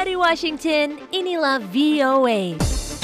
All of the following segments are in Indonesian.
Dari Washington, inilah VOA.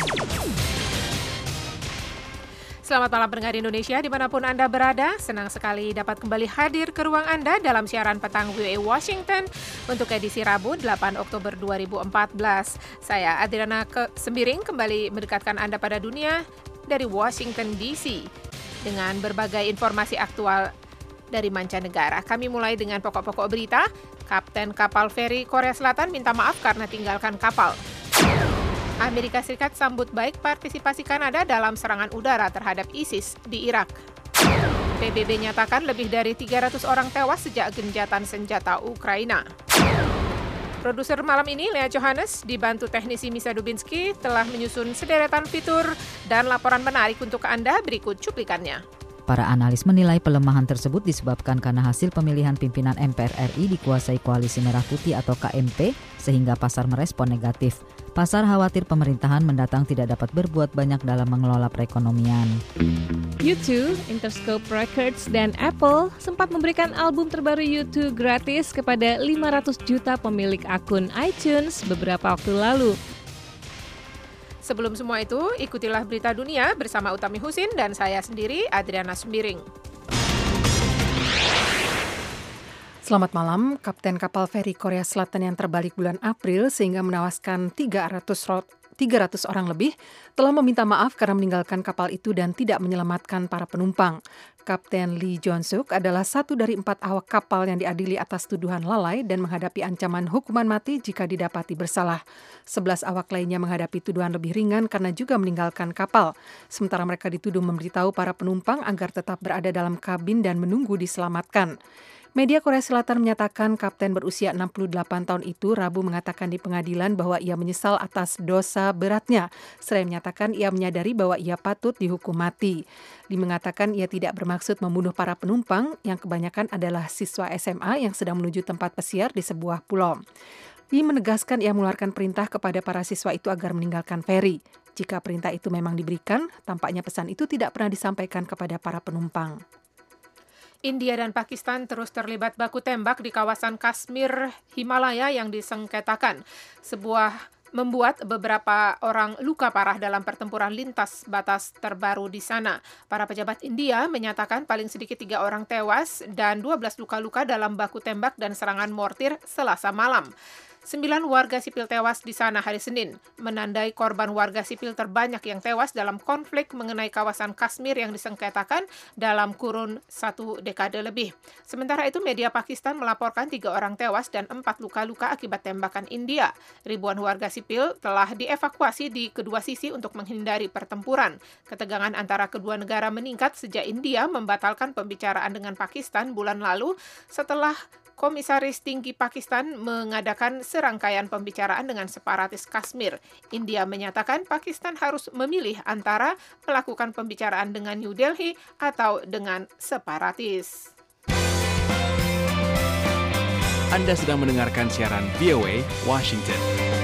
Selamat malam pendengar Indonesia dimanapun Anda berada. Senang sekali dapat kembali hadir ke ruang Anda dalam siaran petang VOA Washington untuk edisi Rabu 8 Oktober 2014. Saya Adriana Sembiring kembali mendekatkan Anda pada dunia dari Washington DC dengan berbagai informasi aktual dari mancanegara. Kami mulai dengan pokok-pokok berita. Kapten kapal feri Korea Selatan minta maaf karena tinggalkan kapal. Amerika Serikat sambut baik partisipasi Kanada dalam serangan udara terhadap ISIS di Irak. PBB nyatakan lebih dari 300 orang tewas sejak genjatan senjata Ukraina. Produser malam ini, Lea Johannes, dibantu teknisi Misa Dubinsky, telah menyusun sederetan fitur dan laporan menarik untuk Anda. Berikut cuplikannya. Para analis menilai pelemahan tersebut disebabkan karena hasil pemilihan pimpinan MPR RI dikuasai Koalisi Merah Putih atau KMP, sehingga pasar merespon negatif. Pasar khawatir pemerintahan mendatang tidak dapat berbuat banyak dalam mengelola perekonomian. U2, Interscope Records, dan Apple sempat memberikan album terbaru U2 gratis kepada 500 juta pemilik akun iTunes beberapa waktu lalu. Sebelum semua itu, ikutilah berita dunia bersama Utami Husin dan saya sendiri, Adriana Sembiring. Selamat malam. Kapten kapal feri Korea Selatan yang terbalik bulan April sehingga menewaskan 300 orang lebih telah meminta maaf karena meninggalkan kapal itu dan tidak menyelamatkan para penumpang. Kapten Lee Jong-suk adalah satu dari 4 awak kapal yang diadili atas tuduhan lalai dan menghadapi ancaman hukuman mati jika didapati bersalah. 11 awak lainnya menghadapi tuduhan lebih ringan karena juga meninggalkan kapal. Sementara mereka dituduh memberitahu para penumpang agar tetap berada dalam kabin dan menunggu diselamatkan. Media Korea Selatan menyatakan kapten berusia 68 tahun itu Rabu mengatakan di pengadilan bahwa ia menyesal atas dosa beratnya. Seraya menyatakan ia menyadari bahwa ia patut dihukum mati. Lee mengatakan ia tidak bermaksud membunuh para penumpang yang kebanyakan adalah siswa SMA yang sedang menuju tempat pesiar di sebuah pulau. Lee menegaskan ia mengeluarkan perintah kepada para siswa itu agar meninggalkan feri. Jika perintah itu memang diberikan, tampaknya pesan itu tidak pernah disampaikan kepada para penumpang. India dan Pakistan terus terlibat baku tembak di kawasan Kashmir, Himalaya yang disengketakan. Membuat beberapa orang luka parah dalam pertempuran lintas batas terbaru di sana. Para pejabat India menyatakan paling sedikit 3 orang tewas dan 12 luka-luka dalam baku tembak dan serangan mortir Selasa malam. 9 warga sipil tewas di sana hari Senin, menandai korban warga sipil terbanyak yang tewas dalam konflik mengenai kawasan Kashmir yang disengketakan dalam kurun 1 dekade lebih. Sementara itu, media Pakistan melaporkan 3 orang tewas dan 4 luka-luka akibat tembakan India. Ribuan warga sipil telah dievakuasi di kedua sisi untuk menghindari pertempuran. Ketegangan antara kedua negara meningkat sejak India membatalkan pembicaraan dengan Pakistan bulan lalu setelah Komisaris Tinggi Pakistan mengadakan serangkaian pembicaraan dengan separatis Kashmir. India menyatakan Pakistan harus memilih antara melakukan pembicaraan dengan New Delhi atau dengan separatis. Anda sedang mendengarkan siaran VOA Washington.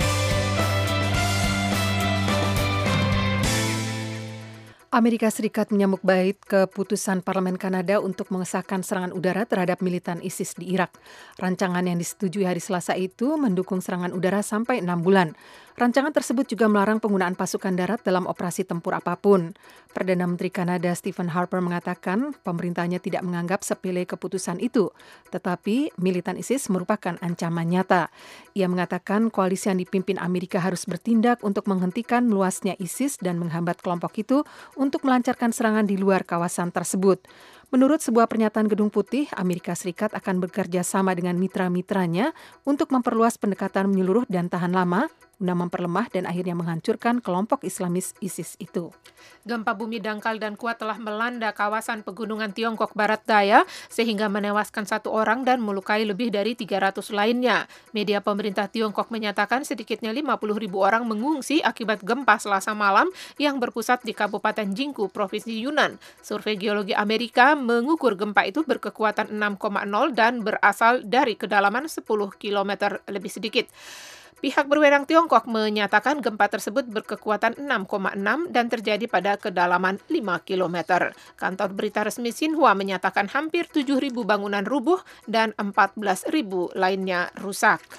Amerika Serikat menyambut baik keputusan Parlemen Kanada untuk mengesahkan serangan udara terhadap militan ISIS di Irak. Rancangan yang disetujui hari Selasa itu mendukung serangan udara sampai 6 bulan. Rancangan tersebut juga melarang penggunaan pasukan darat dalam operasi tempur apapun. Perdana Menteri Kanada Stephen Harper mengatakan pemerintahnya tidak menganggap sepele keputusan itu, tetapi militan ISIS merupakan ancaman nyata. Ia mengatakan koalisi yang dipimpin Amerika harus bertindak untuk menghentikan meluasnya ISIS dan menghambat kelompok itu untuk melancarkan serangan di luar kawasan tersebut. Menurut sebuah pernyataan Gedung Putih, Amerika Serikat akan bekerja sama dengan mitra-mitranya untuk memperluas pendekatan menyeluruh dan tahan lama, guna memperlemah dan akhirnya menghancurkan kelompok Islamis ISIS itu. Gempa bumi dangkal dan kuat telah melanda kawasan pegunungan Tiongkok Barat Daya sehingga menewaskan 1 orang dan melukai lebih dari 300 lainnya. Media pemerintah Tiongkok menyatakan sedikitnya 50.000 orang mengungsi akibat gempa Selasa malam yang berpusat di Kabupaten Jinggu, Provinsi Yunnan. Survei Geologi Amerika mengukur gempa itu berkekuatan 6,0 dan berasal dari kedalaman 10 km lebih sedikit. Pihak berwenang Tiongkok menyatakan gempa tersebut berkekuatan 6,6 dan terjadi pada kedalaman 5 km. Kantor berita resmi Xinhua menyatakan hampir 7.000 bangunan rubuh dan 14.000 lainnya rusak.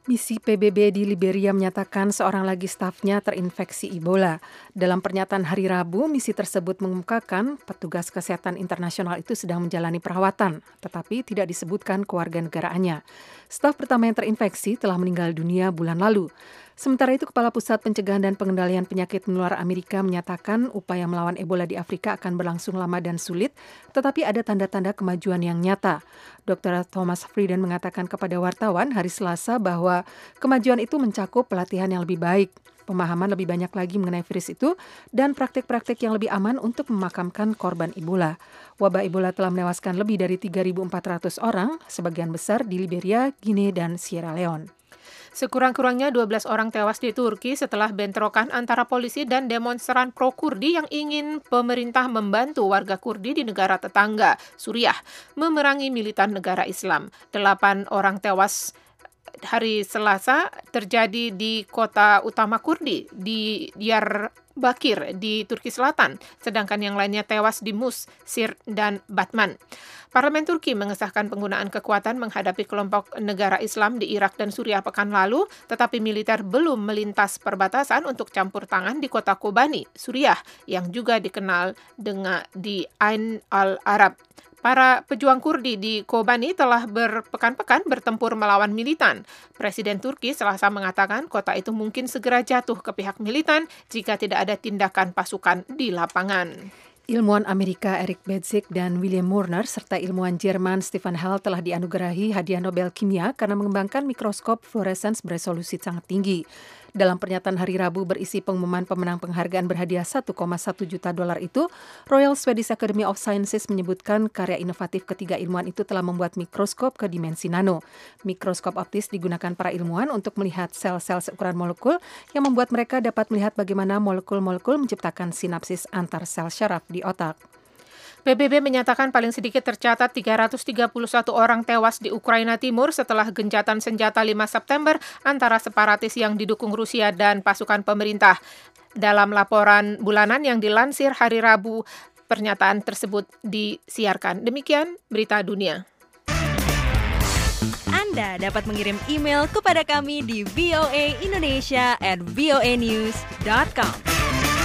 Misi PBB di Liberia menyatakan seorang lagi stafnya terinfeksi Ebola. Dalam pernyataan hari Rabu, misi tersebut mengungkapkan petugas kesehatan internasional itu sedang menjalani perawatan, tetapi tidak disebutkan kewarganegaraannya. Staf pertama yang terinfeksi telah meninggal dunia bulan lalu. Sementara itu, Kepala Pusat Pencegahan dan Pengendalian Penyakit Menular Amerika menyatakan upaya melawan Ebola di Afrika akan berlangsung lama dan sulit, tetapi ada tanda-tanda kemajuan yang nyata. Dr. Thomas Frieden mengatakan kepada wartawan hari Selasa bahwa kemajuan itu mencakup pelatihan yang lebih baik, pemahaman lebih banyak lagi mengenai virus itu, dan praktik-praktik yang lebih aman untuk memakamkan korban Ebola. Wabah Ebola telah menewaskan lebih dari 3.400 orang, sebagian besar di Liberia, Guinea, dan Sierra Leone. Sekurang-kurangnya 12 orang tewas di Turki setelah bentrokan antara polisi dan demonstran pro-Kurdi yang ingin pemerintah membantu warga Kurdi di negara tetangga, Suriah, memerangi militan negara Islam. 8 orang tewas hari Selasa terjadi di kota utama Kurdi, di Diyarbakir di Turki Selatan, sedangkan yang lainnya tewas di Mus, Sirte, dan Batman. Parlemen Turki mengesahkan penggunaan kekuatan menghadapi kelompok negara Islam di Irak dan Suriah pekan lalu, tetapi militer belum melintas perbatasan untuk campur tangan di kota Kobani, Suriah, yang juga dikenal di Ain al-Arab. Para pejuang Kurdi di Kobani telah berpekan-pekan bertempur melawan militan. Presiden Turki Selasa mengatakan kota itu mungkin segera jatuh ke pihak militan jika tidak ada tindakan pasukan di lapangan. Ilmuwan Amerika Eric Bedzik dan William Murner serta ilmuwan Jerman Stefan Hell telah dianugerahi hadiah Nobel Kimia karena mengembangkan mikroskop fluoresens beresolusi sangat tinggi. Dalam pernyataan hari Rabu berisi pengumuman pemenang penghargaan berhadiah $1,1 juta itu, Royal Swedish Academy of Sciences menyebutkan karya inovatif ketiga ilmuwan itu telah membuat mikroskop ke dimensi nano. Mikroskop optis digunakan para ilmuwan untuk melihat sel-sel seukuran molekul yang membuat mereka dapat melihat bagaimana molekul-molekul menciptakan sinapsis antar sel syaraf di otak. PBB menyatakan paling sedikit tercatat 331 orang tewas di Ukraina Timur setelah gencatan senjata 5 September antara separatis yang didukung Rusia dan pasukan pemerintah. Dalam laporan bulanan yang dilansir hari Rabu, pernyataan tersebut disiarkan. Demikian berita dunia. Anda dapat mengirim email kepada kami di voaindonesia@voanews.com.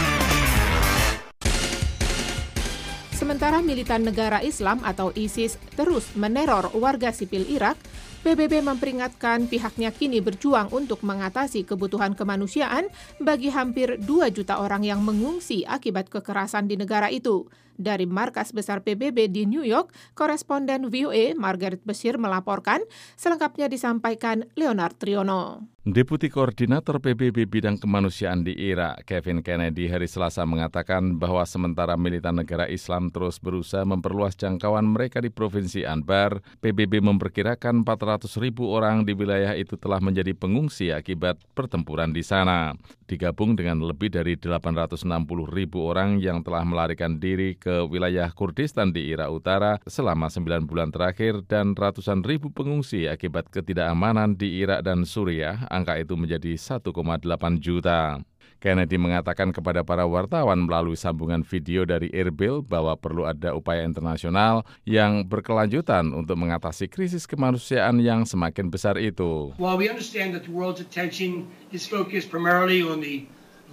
Sementara militan negara Islam atau ISIS terus meneror warga sipil Irak, PBB memperingatkan pihaknya kini berjuang untuk mengatasi kebutuhan kemanusiaan bagi hampir 2 juta orang yang mengungsi akibat kekerasan di negara itu. Dari markas besar PBB di New York, koresponden VOA Margaret Bashir melaporkan, selengkapnya disampaikan Leonard Triono. Deputi Koordinator PBB Bidang Kemanusiaan di Irak, Kevin Kennedy, hari Selasa mengatakan bahwa sementara militan negara Islam terus berusaha memperluas jangkauan mereka di Provinsi Anbar, PBB memperkirakan 400.000 orang di wilayah itu telah menjadi pengungsi akibat pertempuran di sana. Digabung dengan lebih dari 860.000 orang yang telah melarikan diri ke wilayah Kurdistan di Irak Utara selama 9 bulan terakhir dan ratusan ribu pengungsi akibat ketidakamanan di Irak dan Suriah, angka itu menjadi 1,8 juta. Kennedy mengatakan kepada para wartawan melalui sambungan video dari Erbil bahwa perlu ada upaya internasional yang berkelanjutan untuk mengatasi krisis kemanusiaan yang semakin besar itu. While we understand that the world's attention is focused primarily on the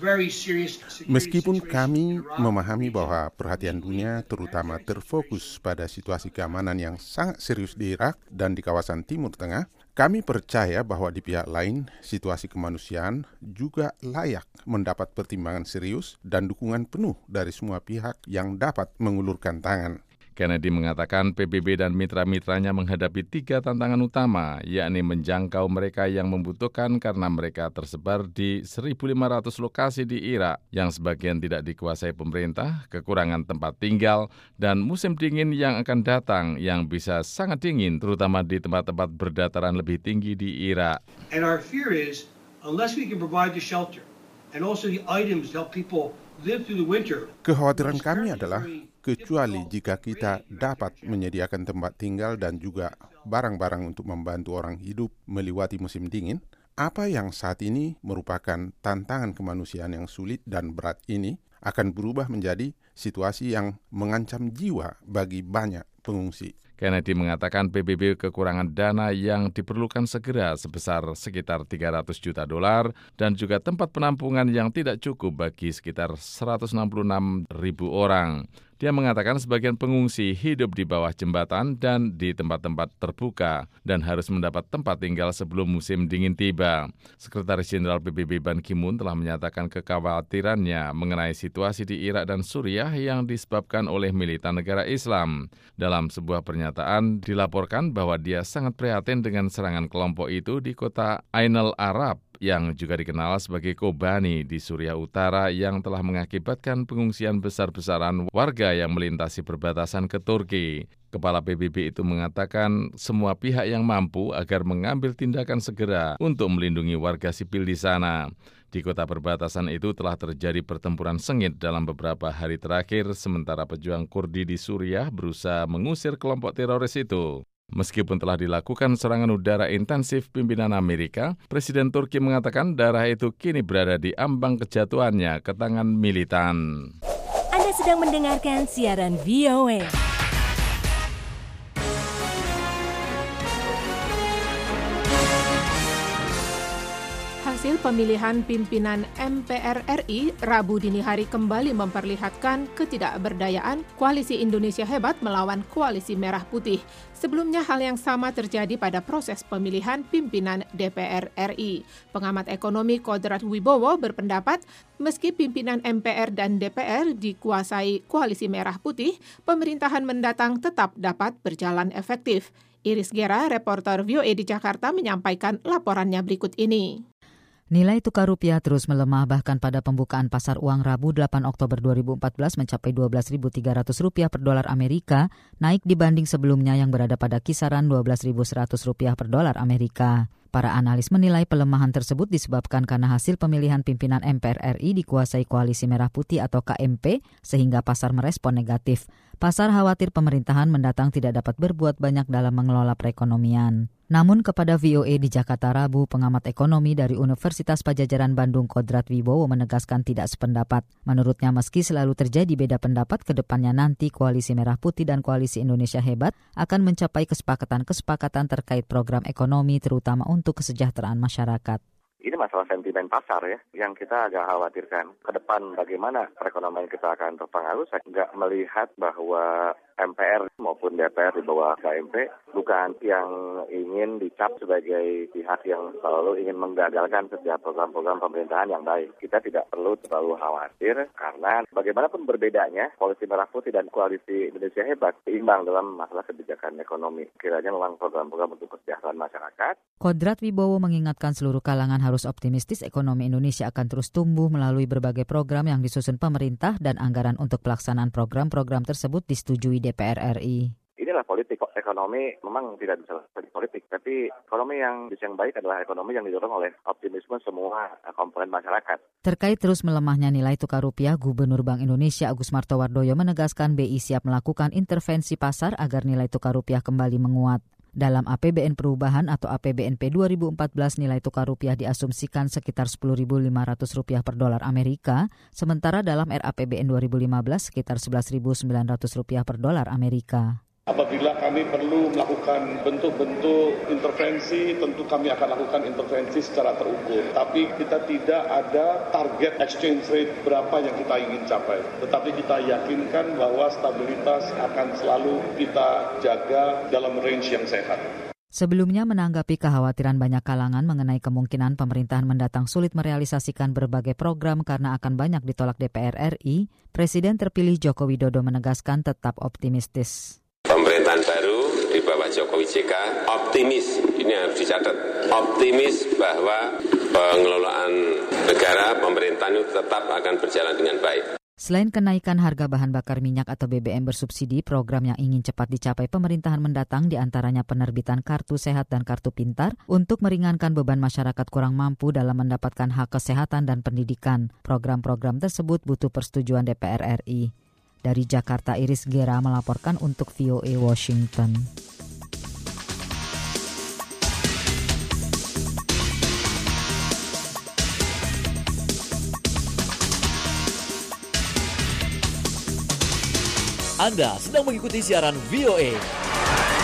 Meskipun kami memahami bahwa perhatian dunia terutama terfokus pada situasi keamanan yang sangat serius di Irak dan di kawasan Timur Tengah, kami percaya bahwa di pihak lain situasi kemanusiaan juga layak mendapat pertimbangan serius dan dukungan penuh dari semua pihak yang dapat mengulurkan tangan. Kennedy mengatakan PBB dan mitra-mitranya menghadapi 3 tantangan utama, yakni menjangkau mereka yang membutuhkan karena mereka tersebar di 1.500 lokasi di Irak yang sebagian tidak dikuasai pemerintah, kekurangan tempat tinggal, dan musim dingin yang akan datang yang bisa sangat dingin, terutama di tempat-tempat berdataran lebih tinggi di Irak. And our fear is, unless we can provide the shelter and also the items to help people live through the winter. Kekhawatiran kami adalah kecuali jika kita dapat menyediakan tempat tinggal dan juga barang-barang untuk membantu orang hidup melewati musim dingin, apa yang saat ini merupakan tantangan kemanusiaan yang sulit dan berat ini akan berubah menjadi situasi yang mengancam jiwa bagi banyak pengungsi. Kennedy mengatakan PBB kekurangan dana yang diperlukan segera sebesar sekitar $300 juta dan juga tempat penampungan yang tidak cukup bagi sekitar 166.000 orang. Dia mengatakan sebagian pengungsi hidup di bawah jembatan dan di tempat-tempat terbuka dan harus mendapat tempat tinggal sebelum musim dingin tiba. Sekretaris Jenderal PBB Ban Ki-moon telah menyatakan kekhawatirannya mengenai situasi di Irak dan Suriah yang disebabkan oleh militan negara Islam. Dalam sebuah pernyataan dilaporkan bahwa dia sangat prihatin dengan serangan kelompok itu di kota Ain al-Arab yang juga dikenal sebagai Kobani di Suriah Utara yang telah mengakibatkan pengungsian besar-besaran warga yang melintasi perbatasan ke Turki. Kepala PBB itu mengatakan semua pihak yang mampu agar mengambil tindakan segera untuk melindungi warga sipil di sana. Di kota perbatasan itu telah terjadi pertempuran sengit dalam beberapa hari terakhir, sementara pejuang Kurdi di Suriah berusaha mengusir kelompok teroris itu. Meskipun telah dilakukan serangan udara intensif pimpinan Amerika, Presiden Turki mengatakan daerah itu kini berada di ambang kejatuhannya ke tangan militan. Anda sedang mendengarkan siaran VOA. Hasil pemilihan pimpinan MPR RI Rabu dini hari kembali memperlihatkan ketidakberdayaan Koalisi Indonesia Hebat melawan Koalisi Merah Putih. Sebelumnya hal yang sama terjadi pada proses pemilihan pimpinan DPR RI. Pengamat ekonomi Kodrat Wibowo berpendapat, meski pimpinan MPR dan DPR dikuasai Koalisi Merah Putih, pemerintahan mendatang tetap dapat berjalan efektif. Iris Gera, reporter VOA di Jakarta, menyampaikan laporannya berikut ini. Nilai tukar rupiah terus melemah, bahkan pada pembukaan pasar uang Rabu 8 Oktober 2014 mencapai Rp12.300 per dolar Amerika, naik dibanding sebelumnya yang berada pada kisaran Rp12.100 per dolar Amerika. Para analis menilai pelemahan tersebut disebabkan karena hasil pemilihan pimpinan MPR RI dikuasai Koalisi Merah Putih atau KMP, sehingga pasar merespon negatif. Pasar khawatir pemerintahan mendatang tidak dapat berbuat banyak dalam mengelola perekonomian. Namun kepada VOA di Jakarta Rabu, pengamat ekonomi dari Universitas Padjadjaran Bandung Kodrat Wibowo menegaskan tidak sependapat. Menurutnya meski selalu terjadi beda pendapat, ke depannya nanti Koalisi Merah Putih dan Koalisi Indonesia Hebat akan mencapai kesepakatan-kesepakatan terkait program ekonomi terutama untuk kesejahteraan masyarakat. Ini masalah sentimen pasar ya, yang kita agak khawatirkan. Ke depan bagaimana perekonomian kita akan terpengaruh, saya nggak melihat bahwa MPR maupun DPR di bawah KMP bukan yang ingin dicap sebagai pihak yang selalu ingin menggagalkan setiap program-program pemerintahan yang baik. Kita tidak perlu terlalu khawatir karena bagaimanapun berbedanya, Koalisi Merah Putih dan Koalisi Indonesia Hebat seimbang dalam masalah kebijakan ekonomi. Kiranya memang program-program untuk kesejahteraan masyarakat. Kodrat Wibowo mengingatkan seluruh kalangan harus optimistis ekonomi Indonesia akan terus tumbuh melalui berbagai program yang disusun pemerintah dan anggaran untuk pelaksanaan program-program tersebut disetujui DPR RI. Inilah politik. Ekonomi memang tidak bisa jadi politik, tapi ekonomi yang baik adalah ekonomi yang didorong oleh optimisme semua komponen masyarakat. Terkait terus melemahnya nilai tukar rupiah, Gubernur Bank Indonesia Agus Martowardoyo menegaskan BI siap melakukan intervensi pasar agar nilai tukar rupiah kembali menguat. Dalam APBN Perubahan atau APBNP 2014, nilai tukar rupiah diasumsikan sekitar Rp10.500 per dolar Amerika, sementara dalam RAPBN 2015 sekitar Rp11.900 per dolar Amerika. Apabila kami perlu melakukan bentuk-bentuk intervensi, tentu kami akan lakukan intervensi secara terukur. Tapi kita tidak ada target exchange rate berapa yang kita ingin capai. Tetapi kita yakinkan bahwa stabilitas akan selalu kita jaga dalam range yang sehat. Sebelumnya menanggapi kekhawatiran banyak kalangan mengenai kemungkinan pemerintahan mendatang sulit merealisasikan berbagai program karena akan banyak ditolak DPR RI, Presiden terpilih Joko Widodo menegaskan tetap optimistis. Pemerintahan baru di bawah Jokowi JK optimis, ini harus dicatat, optimis bahwa pengelolaan negara, pemerintahan itu tetap akan berjalan dengan baik. Selain kenaikan harga bahan bakar minyak atau BBM bersubsidi, program yang ingin cepat dicapai pemerintahan mendatang diantaranya penerbitan kartu sehat dan kartu pintar untuk meringankan beban masyarakat kurang mampu dalam mendapatkan hak kesehatan dan pendidikan. Program-program tersebut butuh persetujuan DPR RI. Dari Jakarta, Iris Gera melaporkan untuk VOA Washington. Anda sedang mengikuti siaran VOA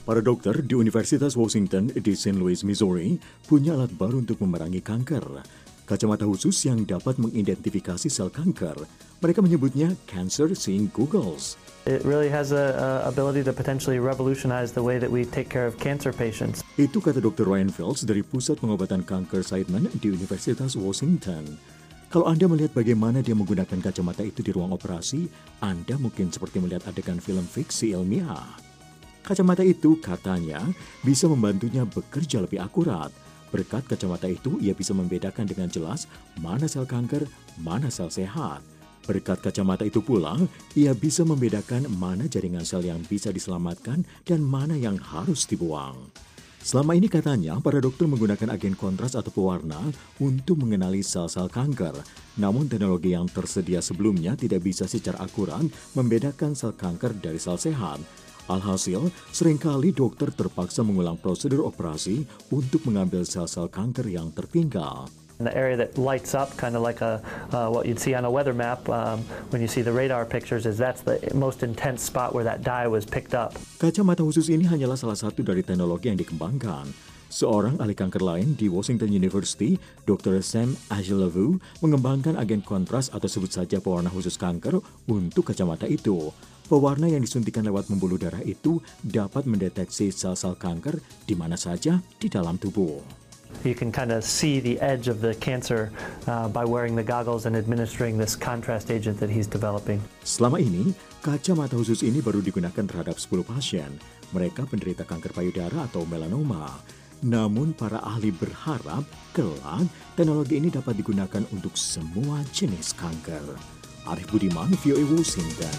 Para dokter di Universitas Washington di St. Louis, Missouri punya alat baru untuk memerangi kanker. Kacamata khusus yang dapat mengidentifikasi sel kanker. Mereka menyebutnya Cancer Seeing Goggles. It really has a ability to potentially revolutionize the way that we take care of cancer patients. Itu kata Dr. Ryan Phelps dari Pusat Pengobatan Kanker Seidman di Universitas Washington. Kalau Anda melihat bagaimana dia menggunakan kacamata itu di ruang operasi, Anda mungkin seperti melihat adegan film fiksi ilmiah. Kacamata itu katanya bisa membantunya bekerja lebih akurat. Berkat kacamata itu, ia bisa membedakan dengan jelas mana sel kanker, mana sel sehat. Berkat kacamata itu pula, ia bisa membedakan mana jaringan sel yang bisa diselamatkan dan mana yang harus dibuang. Selama ini katanya, para dokter menggunakan agen kontras atau pewarna untuk mengenali sel-sel kanker. Namun teknologi yang tersedia sebelumnya tidak bisa secara akurat membedakan sel kanker dari sel sehat. Alhasil, seringkali dokter terpaksa mengulang prosedur operasi untuk mengambil sel-sel kanker yang tertinggal. The area that lights up, kind of like what you'd see on a weather map when you see the radar pictures, that's the most intense spot where that dye was picked up. Kacamata khusus ini hanyalah salah satu dari teknologi yang dikembangkan. Seorang ahli kanker lain di Washington University, Dr. Sam Agilevu, mengembangkan agen kontras atau sebut saja pewarna khusus kanker untuk kacamata itu. Pewarna yang disuntikan lewat pembuluh darah itu dapat mendeteksi sel-sel kanker di mana saja di dalam tubuh. You can kind of see the edge of the cancer by wearing the goggles and administering this contrast agent that he's developing. Selama ini, kacamata khusus ini baru digunakan terhadap 10 pasien. Mereka penderita kanker payudara atau melanoma. Namun para ahli berharap kelak teknologi ini dapat digunakan untuk semua jenis kanker. Arif Budiman, VOA Washington.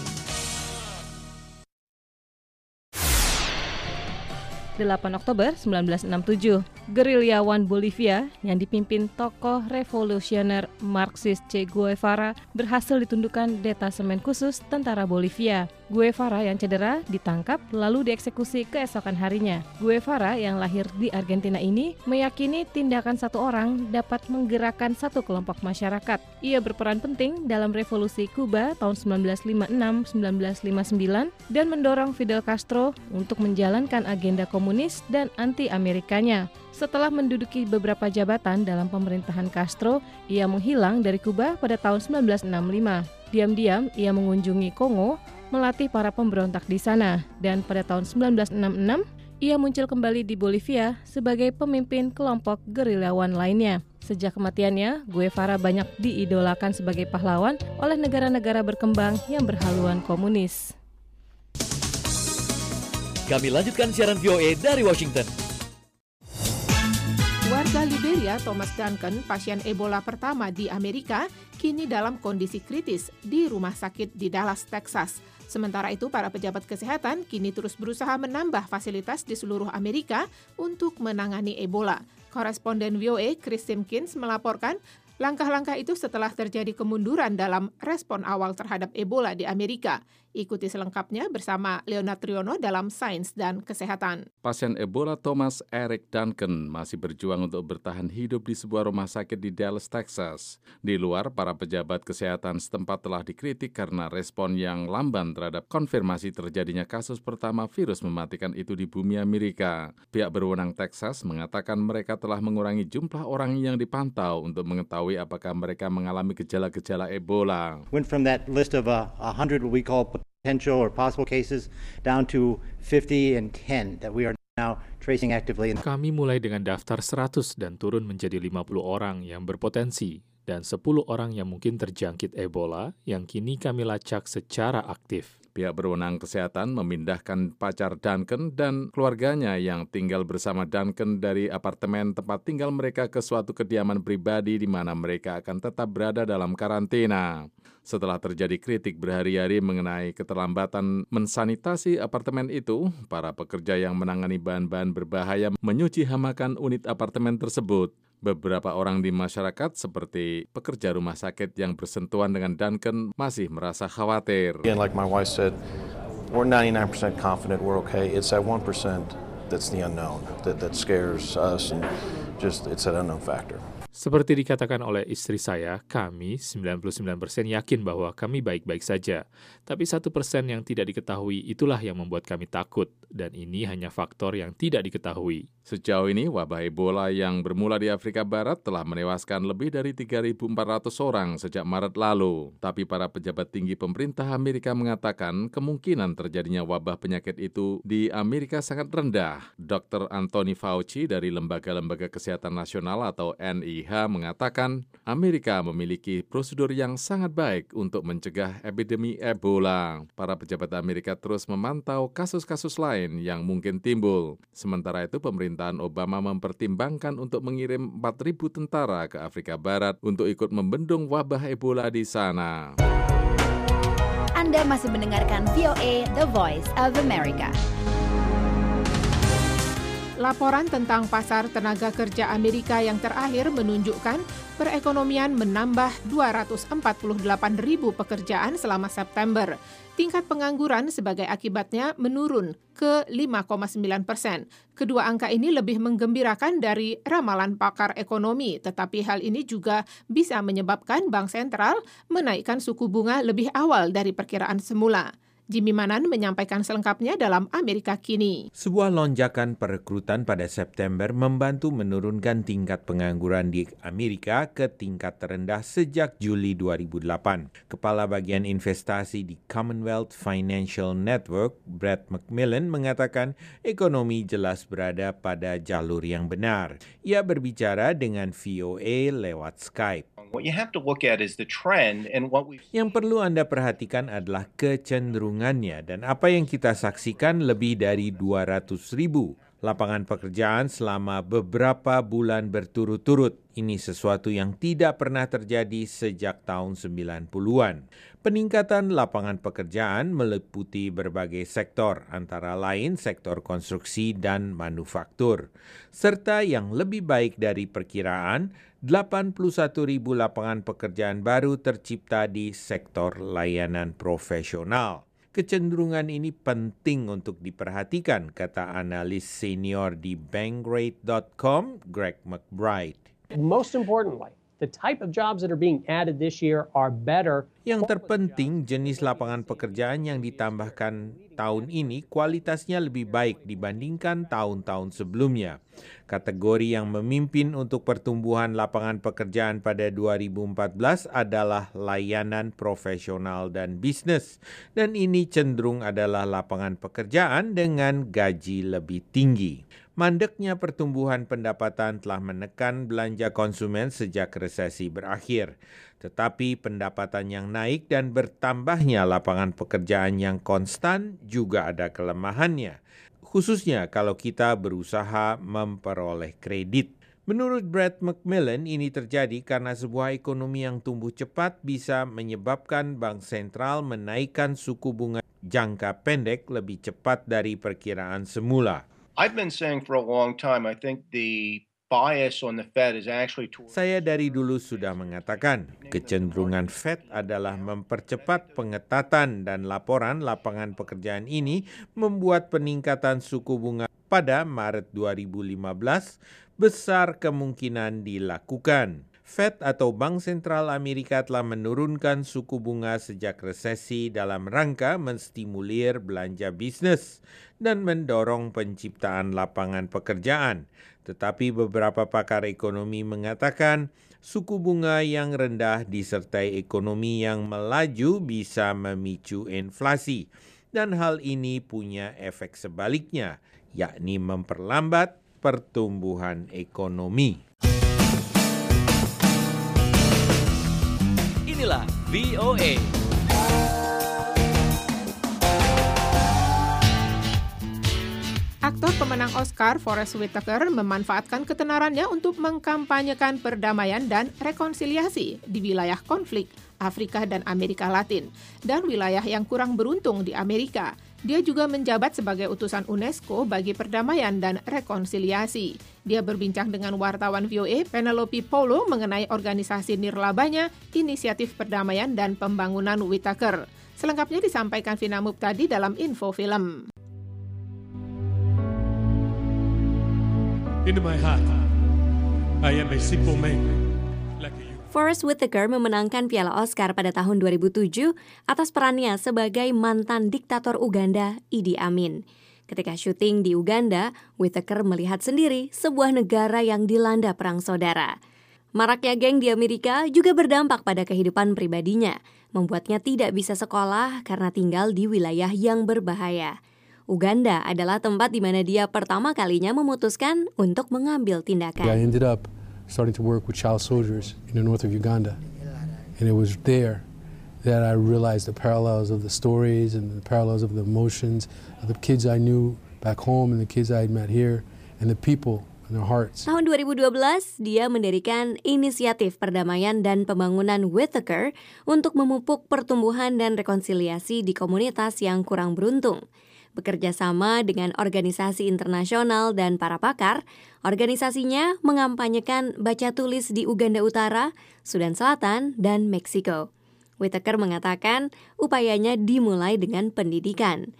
8 Oktober 1967, gerilyawan Bolivia yang dipimpin tokoh revolusioner Marxis Che Guevara berhasil ditundukkan detasemen khusus tentara Bolivia. Guevara yang cedera ditangkap lalu dieksekusi keesokan harinya. Guevara yang lahir di Argentina ini meyakini tindakan satu orang dapat menggerakkan satu kelompok masyarakat. Ia berperan penting dalam revolusi Kuba tahun 1956-1959 dan mendorong Fidel Castro untuk menjalankan agenda komunis dan anti-Amerikanya. Setelah menduduki beberapa jabatan dalam pemerintahan Castro, ia menghilang dari Kuba pada tahun 1965. Diam-diam ia mengunjungi Kongo, melatih para pemberontak di sana, dan pada tahun 1966 ia muncul kembali di Bolivia sebagai pemimpin kelompok gerilyawan lainnya. Sejak kematiannya, Guevara banyak diidolakan sebagai pahlawan oleh negara-negara berkembang yang berhaluan komunis. Kami lanjutkan siaran VOA dari Washington. Warga Liberia Thomas Duncan, pasien Ebola pertama di Amerika, kini dalam kondisi kritis di rumah sakit di Dallas, Texas. Sementara itu, para pejabat kesehatan kini terus berusaha menambah fasilitas di seluruh Amerika untuk menangani Ebola. Koresponden VOA Chris Simkins melaporkan, langkah-langkah itu setelah terjadi kemunduran dalam respon awal terhadap Ebola di Amerika. Ikuti selengkapnya bersama Leonard Triono dalam Sains dan Kesehatan. Pasien Ebola Thomas Eric Duncan masih berjuang untuk bertahan hidup di sebuah rumah sakit di Dallas, Texas. Di luar, para pejabat kesehatan setempat telah dikritik karena respon yang lamban terhadap konfirmasi terjadinya kasus pertama virus mematikan itu di bumi Amerika. Pihak berwenang Texas mengatakan mereka telah mengurangi jumlah orang yang dipantau untuk mengetahui apakah mereka mengalami gejala-gejala Ebola. Went from that list of 100 what we call potential or possible cases down to 50 and 10 that we are now tracing actively. Kami mulai dengan daftar 100 dan turun menjadi 50 orang yang berpotensi dan 10 orang yang mungkin terjangkit Ebola yang kini kami lacak secara aktif. Pihak berwenang kesehatan memindahkan pacar Duncan dan keluarganya yang tinggal bersama Duncan dari apartemen tempat tinggal mereka ke suatu kediaman pribadi di mana mereka akan tetap berada dalam karantina. Setelah terjadi kritik berhari-hari mengenai keterlambatan mensanitasi apartemen itu, para pekerja yang menangani bahan-bahan berbahaya menyuci hamakan unit apartemen tersebut. Beberapa orang di masyarakat seperti pekerja rumah sakit yang bersentuhan dengan Duncan masih merasa khawatir. Again, like my wife said, we're 99% confident we're okay. It's that 1% that's the unknown that scares us and just it's that unknown factor. Seperti dikatakan oleh istri saya, kami 99% yakin bahwa kami baik-baik saja. Tapi 1% yang tidak diketahui itulah yang membuat kami takut. dan ini hanya faktor yang tidak diketahui. Sejauh ini, wabah Ebola yang bermula di Afrika Barat telah menewaskan lebih dari 3.400 orang sejak Maret lalu. Tapi para pejabat tinggi pemerintah Amerika mengatakan kemungkinan terjadinya wabah penyakit itu di Amerika sangat rendah. Dr. Anthony Fauci dari Lembaga-Lembaga Kesehatan Nasional atau NIH mengatakan Amerika memiliki prosedur yang sangat baik untuk mencegah epidemi Ebola. Para pejabat Amerika terus memantau kasus-kasus lain yang mungkin timbul. Sementara itu, pemerintahan Obama mempertimbangkan untuk mengirim 4.000 tentara ke Afrika Barat untuk ikut membendung wabah Ebola di sana. Anda masih mendengarkan VOA, The Voice of America. Laporan tentang pasar tenaga kerja Amerika yang terakhir menunjukkan perekonomian menambah 248.000 pekerjaan selama September. Tingkat pengangguran sebagai akibatnya menurun ke 5,9%. Kedua angka ini lebih menggembirakan dari ramalan pakar ekonomi, tetapi hal ini juga bisa menyebabkan Bank Sentral menaikkan suku bunga lebih awal dari perkiraan semula. Jimmy Manan menyampaikan selengkapnya dalam Amerika Kini. Sebuah lonjakan perekrutan pada September membantu menurunkan tingkat pengangguran di Amerika ke tingkat terendah sejak Juli 2008. Kepala Bagian Investasi di Commonwealth Financial Network, Brett McMillan, mengatakan ekonomi jelas berada pada jalur yang benar. Ia berbicara dengan VOA lewat Skype. What you have to look at is the trend and what we. Yang perlu Anda perhatikan adalah kecenderungannya dan apa yang kita saksikan lebih dari 200.000 lapangan pekerjaan selama beberapa bulan berturut-turut. Ini sesuatu yang tidak pernah terjadi sejak tahun 90-an. Peningkatan lapangan pekerjaan meliputi berbagai sektor, antara lain sektor konstruksi dan manufaktur. Serta yang lebih baik dari perkiraan, 81.000 lapangan pekerjaan baru tercipta di sektor layanan profesional. Kecenderungan ini penting untuk diperhatikan, kata analis senior di Bankrate.com, Greg McBride. Most importantly, the type of jobs that are being added this year are better. Yang terpenting, jenis lapangan pekerjaan yang ditambahkan tahun ini kualitasnya lebih baik dibandingkan tahun-tahun sebelumnya. Kategori yang memimpin untuk pertumbuhan lapangan pekerjaan pada 2014 adalah layanan profesional dan bisnis. Dan ini cenderung adalah lapangan pekerjaan dengan gaji lebih tinggi. Mandeknya pertumbuhan pendapatan telah menekan belanja konsumen sejak resesi berakhir. Tetapi pendapatan yang naik dan bertambahnya lapangan pekerjaan yang konstan juga ada kelemahannya. Khususnya kalau kita berusaha memperoleh kredit. Menurut Brett McMillan, ini terjadi karena sebuah ekonomi yang tumbuh cepat bisa menyebabkan Bank Sentral menaikkan suku bunga jangka pendek lebih cepat dari perkiraan semula. I've been saying for a long time, I think the bias on the Fed is actually towards. Saya dari dulu sudah mengatakan, kecenderungan Fed adalah mempercepat pengetatan dan laporan lapangan pekerjaan ini membuat peningkatan suku bunga pada Maret 2015 besar kemungkinan dilakukan. Fed atau Bank Sentral Amerika telah menurunkan suku bunga sejak resesi dalam rangka menstimulir belanja bisnis dan mendorong penciptaan lapangan pekerjaan. Tetapi beberapa pakar ekonomi mengatakan suku bunga yang rendah disertai ekonomi yang melaju bisa memicu inflasi. Dan hal ini punya efek sebaliknya, yakni memperlambat pertumbuhan ekonomi. Inilah VOA. Aktor pemenang Oscar Forest Whitaker memanfaatkan ketenarannya untuk mengkampanyekan perdamaian dan rekonsiliasi di wilayah konflik Afrika dan Amerika Latin, dan wilayah yang kurang beruntung di Amerika. Dia juga menjabat sebagai utusan UNESCO bagi perdamaian dan rekonsiliasi. Dia berbincang dengan wartawan VOA Penelope Paulo mengenai organisasi nirlabanya, Inisiatif Perdamaian dan Pembangunan Whitaker. Selengkapnya disampaikan Vina Muptadi dalam Info Film. In my heart, I am a simple man. Forest Whitaker memenangkan Piala Oscar pada tahun 2007 atas perannya sebagai mantan diktator Uganda, Idi Amin. Ketika syuting di Uganda, Whittaker melihat sendiri sebuah negara yang dilanda perang saudara. Maraknya geng di Amerika juga berdampak pada kehidupan pribadinya, membuatnya tidak bisa sekolah karena tinggal di wilayah yang berbahaya. Uganda adalah tempat di mana dia pertama kalinya memutuskan untuk mengambil tindakan. I ended up starting to work with child soldiers in the north of Uganda. And it was there that I realized the parallels of the stories and the parallels of the emotions of the kids I knew back home and the kids I had met here and the people and their hearts. Tahun 2012, dia mendirikan inisiatif perdamaian dan pembangunan Whittaker untuk memupuk pertumbuhan dan rekonsiliasi di komunitas yang kurang beruntung. Bekerja sama dengan organisasi internasional dan para pakar, organisasinya mengampanyekan baca tulis di Uganda Utara, Sudan Selatan, dan Meksiko. Whittaker mengatakan upayanya dimulai dengan pendidikan.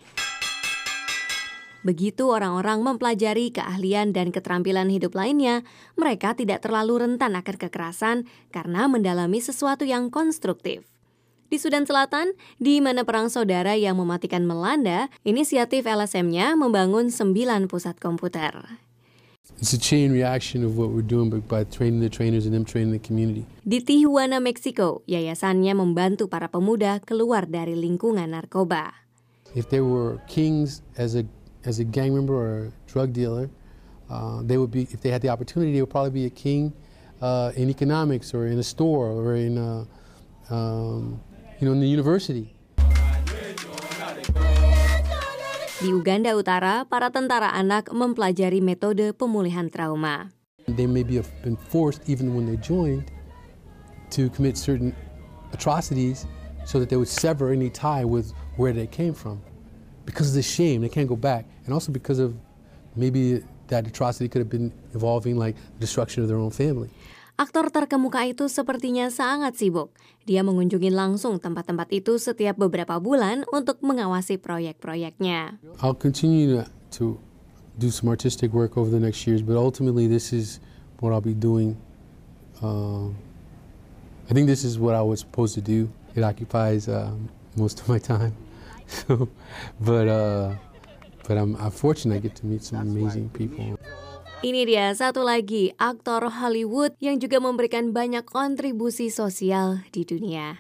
Begitu orang-orang mempelajari keahlian dan keterampilan hidup lainnya, mereka tidak terlalu rentan akan kekerasan karena mendalami sesuatu yang konstruktif. Di Sudan Selatan, di mana perang saudara yang mematikan melanda, inisiatif LSM-nya membangun 9 pusat komputer. It's a chain reaction of what we're doing by training the trainers and them training the community. Di Tijuana, Meksiko, yayasannya membantu para pemuda keluar dari lingkungan narkoba. If they were kings as a gang member or a drug dealer, they would be, if they had the opportunity, they would probably be a king in economics or in a store or in in the university. Di Uganda Utara, para tentara anak mempelajari metode pemulihan trauma. They may have been forced, even when they joined, to commit certain atrocities so that they would sever any tie with where they came from. Because of the shame, they can't go back. And also because of maybe that atrocity could have been involving like the destruction of their own family. Aktor terkemuka itu sepertinya sangat sibuk. Dia mengunjungi langsung tempat-tempat itu setiap beberapa bulan untuk mengawasi proyek-proyeknya. I'll continue to do some artistic work over the next years, but ultimately this is what I'll be doing. I think this is what I was supposed to do. It occupies most of my time. So, but I'm fortunate I get to meet some amazing people. Ini dia satu lagi aktor Hollywood yang juga memberikan banyak kontribusi sosial di dunia.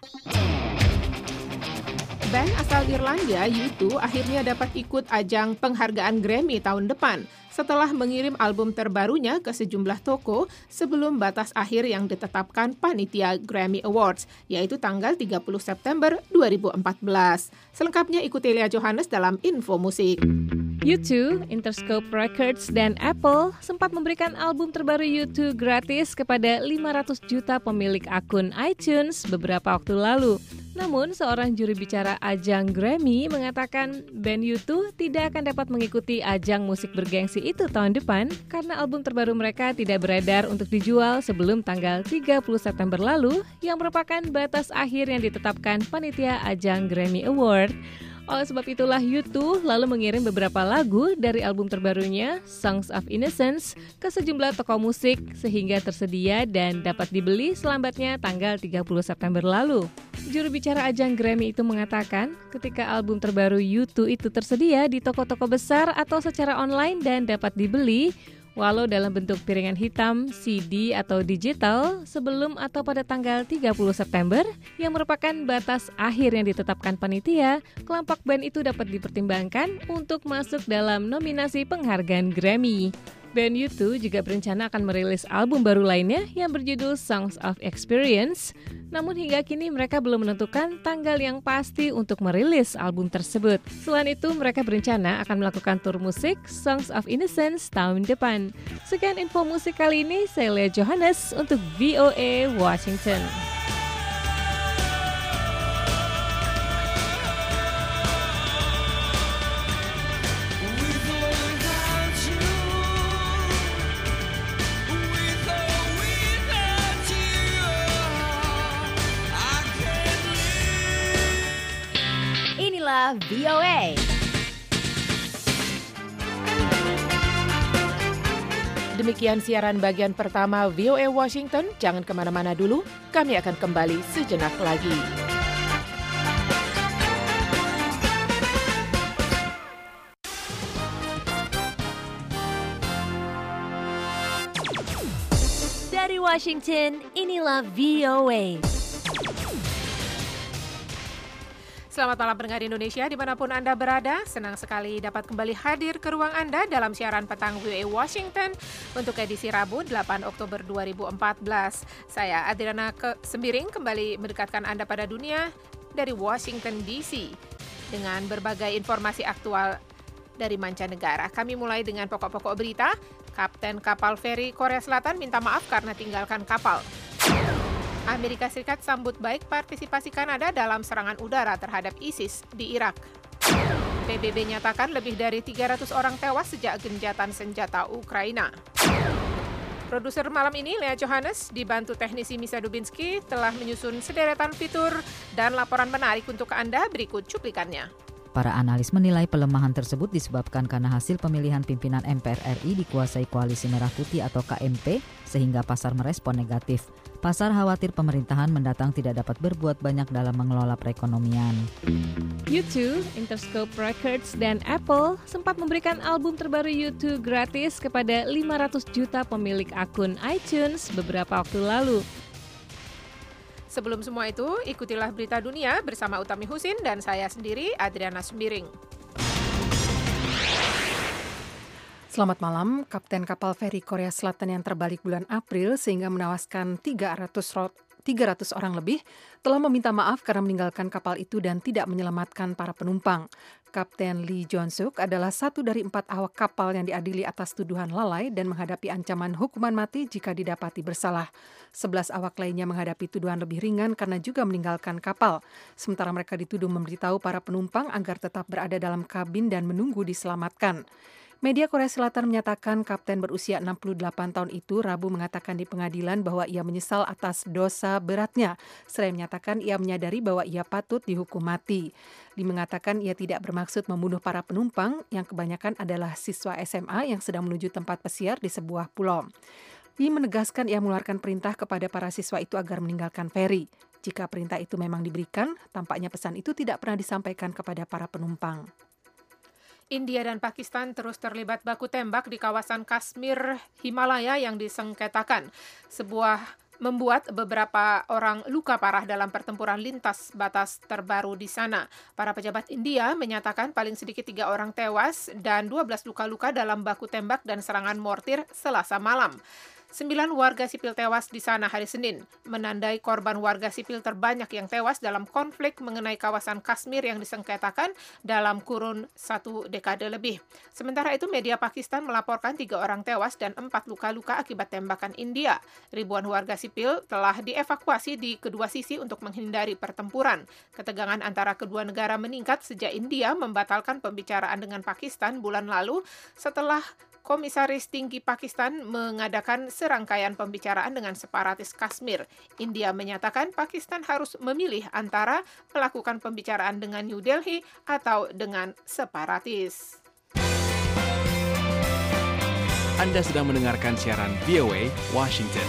Band asal Irlandia U2 akhirnya dapat ikut ajang penghargaan Grammy tahun depan setelah mengirim album terbarunya ke sejumlah toko sebelum batas akhir yang ditetapkan panitia Grammy Awards, yaitu tanggal 30 September 2014. Selengkapnya ikuti Lea Johannes dalam Info Musik. U2, Interscope Records, dan Apple sempat memberikan album terbaru U2 gratis kepada 500 juta pemilik akun iTunes beberapa waktu lalu. Namun, seorang juri bicara ajang Grammy mengatakan band U2 tidak akan dapat mengikuti ajang musik bergengsi itu tahun depan karena album terbaru mereka tidak beredar untuk dijual sebelum tanggal 30 September lalu yang merupakan batas akhir yang ditetapkan panitia ajang Grammy Award. Oleh sebab itulah U2 lalu mengirim beberapa lagu dari album terbarunya, Songs of Innocence, ke sejumlah toko musik sehingga tersedia dan dapat dibeli selambatnya tanggal 30 September lalu. Juru bicara ajang Grammy itu mengatakan ketika album terbaru U2 itu tersedia di toko-toko besar atau secara online dan dapat dibeli, walau dalam bentuk piringan hitam, CD atau digital, sebelum atau pada tanggal 30 September, yang merupakan batas akhir yang ditetapkan panitia, kelompok band itu dapat dipertimbangkan untuk masuk dalam nominasi penghargaan Grammy. Band U2 juga berencana akan merilis album baru lainnya yang berjudul Songs of Experience, namun hingga kini mereka belum menentukan tanggal yang pasti untuk merilis album tersebut. Selain itu, mereka berencana akan melakukan tur musik Songs of Innocence tahun depan. Sekian info musik kali ini, saya Lea Johannes untuk VOA Washington. VOA. Demikian siaran bagian pertama VOA Washington. Jangan kemana-mana dulu, kami akan kembali sejenak lagi. Washington, inilah VOA. Selamat malam pendengar Indonesia dimanapun Anda berada. Senang sekali dapat kembali hadir ke ruang Anda dalam siaran petang VOA Washington untuk edisi Rabu 8 Oktober 2014. Saya Adriana Sembiring kembali mendekatkan Anda pada dunia dari Washington DC dengan berbagai informasi aktual dari mancanegara. Kami mulai dengan pokok-pokok berita. Kapten kapal feri Korea Selatan minta maaf karena tinggalkan kapal. Amerika Serikat sambut baik partisipasi Kanada dalam serangan udara terhadap ISIS di Irak. PBB nyatakan lebih dari 300 orang tewas sejak genjatan senjata Ukraina. Produser malam ini, Lea Johannes, dibantu teknisi Misa Dubinsky, telah menyusun sederetan fitur dan laporan menarik untuk Anda. Berikut cuplikannya. Para analis menilai pelemahan tersebut disebabkan karena hasil pemilihan pimpinan MPR RI dikuasai Koalisi Merah Putih atau KMP, sehingga pasar merespon negatif. Pasar khawatir pemerintahan mendatang tidak dapat berbuat banyak dalam mengelola perekonomian. U2, Interscope Records, dan Apple sempat memberikan album terbaru U2 gratis kepada 500 juta pemilik akun iTunes beberapa waktu lalu. Sebelum semua itu, ikutilah berita dunia bersama Utami Husin dan saya sendiri, Adriana Sembiring. Selamat malam. Kapten kapal feri Korea Selatan yang terbalik bulan April sehingga menewaskan 300 orang lebih telah meminta maaf karena meninggalkan kapal itu dan tidak menyelamatkan para penumpang. Kapten Lee Jong-suk adalah satu dari 4 awak kapal yang diadili atas tuduhan lalai dan menghadapi ancaman hukuman mati jika didapati bersalah. 11 awak lainnya menghadapi tuduhan lebih ringan karena juga meninggalkan kapal. Sementara mereka dituduh memberitahu para penumpang agar tetap berada dalam kabin dan menunggu diselamatkan. Media Korea Selatan menyatakan kapten berusia 68 tahun itu Rabu mengatakan di pengadilan bahwa ia menyesal atas dosa beratnya. Seraya menyatakan ia menyadari bahwa ia patut dihukum mati. Lee mengatakan ia tidak bermaksud membunuh para penumpang yang kebanyakan adalah siswa SMA yang sedang menuju tempat pesiar di sebuah pulau. Lee menegaskan ia mengeluarkan perintah kepada para siswa itu agar meninggalkan feri. Jika perintah itu memang diberikan, tampaknya pesan itu tidak pernah disampaikan kepada para penumpang. India dan Pakistan terus terlibat baku tembak di kawasan Kashmir, Himalaya yang disengketakan. Membuat beberapa orang luka parah dalam pertempuran lintas batas terbaru di sana. Para pejabat India menyatakan paling sedikit 3 orang tewas dan 12 luka-luka dalam baku tembak dan serangan mortir Selasa malam. 9 warga sipil tewas di sana hari Senin, menandai korban warga sipil terbanyak yang tewas dalam konflik mengenai kawasan Kashmir yang disengketakan dalam kurun 1 dekade lebih. Sementara itu, media Pakistan melaporkan 3 orang tewas dan 4 luka-luka akibat tembakan India. Ribuan warga sipil telah dievakuasi di kedua sisi untuk menghindari pertempuran. Ketegangan antara kedua negara meningkat sejak India membatalkan pembicaraan dengan Pakistan bulan lalu setelah Komisaris Tinggi Pakistan mengadakan serangkaian pembicaraan dengan separatis Kashmir. India menyatakan Pakistan harus memilih antara melakukan pembicaraan dengan New Delhi atau dengan separatis. Anda sedang mendengarkan siaran VOA Washington.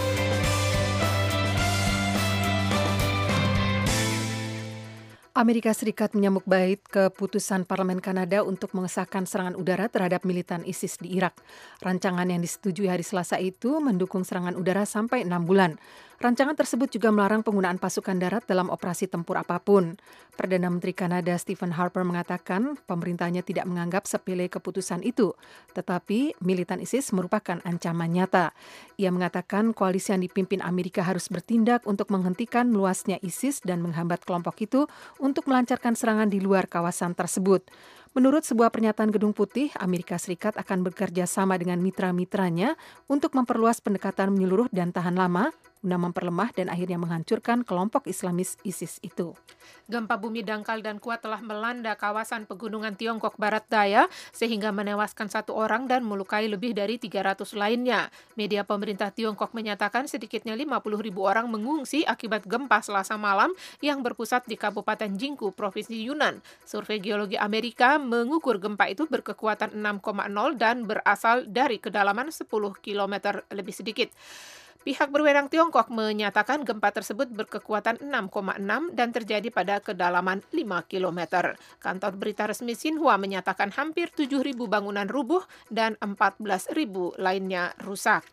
Amerika Serikat menyambut baik keputusan Parlemen Kanada untuk mengesahkan serangan udara terhadap militan ISIS di Irak. Rancangan yang disetujui hari Selasa itu mendukung serangan udara sampai 6 bulan. Rancangan tersebut juga melarang penggunaan pasukan darat dalam operasi tempur apapun. Perdana Menteri Kanada Stephen Harper mengatakan pemerintahnya tidak menganggap sepele keputusan itu, tetapi militan ISIS merupakan ancaman nyata. Ia mengatakan koalisi yang dipimpin Amerika harus bertindak untuk menghentikan meluasnya ISIS dan menghambat kelompok itu untuk melancarkan serangan di luar kawasan tersebut. Menurut sebuah pernyataan Gedung Putih, Amerika Serikat akan bekerja sama dengan mitra-mitranya untuk memperluas pendekatan menyeluruh dan tahan lama, guna memperlemah dan akhirnya menghancurkan kelompok Islamis ISIS itu. Gempa bumi dangkal dan kuat telah melanda kawasan pegunungan Tiongkok Barat Daya sehingga menewaskan 1 orang dan melukai lebih dari 300 lainnya. Media pemerintah Tiongkok menyatakan sedikitnya 50.000 orang mengungsi akibat gempa Selasa malam yang berpusat di Kabupaten Jinggu, Provinsi Yunnan. Survei Geologi Amerika mengukur gempa itu berkekuatan 6,0 dan berasal dari kedalaman 10 km lebih sedikit. Pihak berwenang Tiongkok menyatakan gempa tersebut berkekuatan 6,6 dan terjadi pada kedalaman 5 km. Kantor berita resmi Xinhua menyatakan hampir 7.000 bangunan rubuh dan 14.000 lainnya rusak.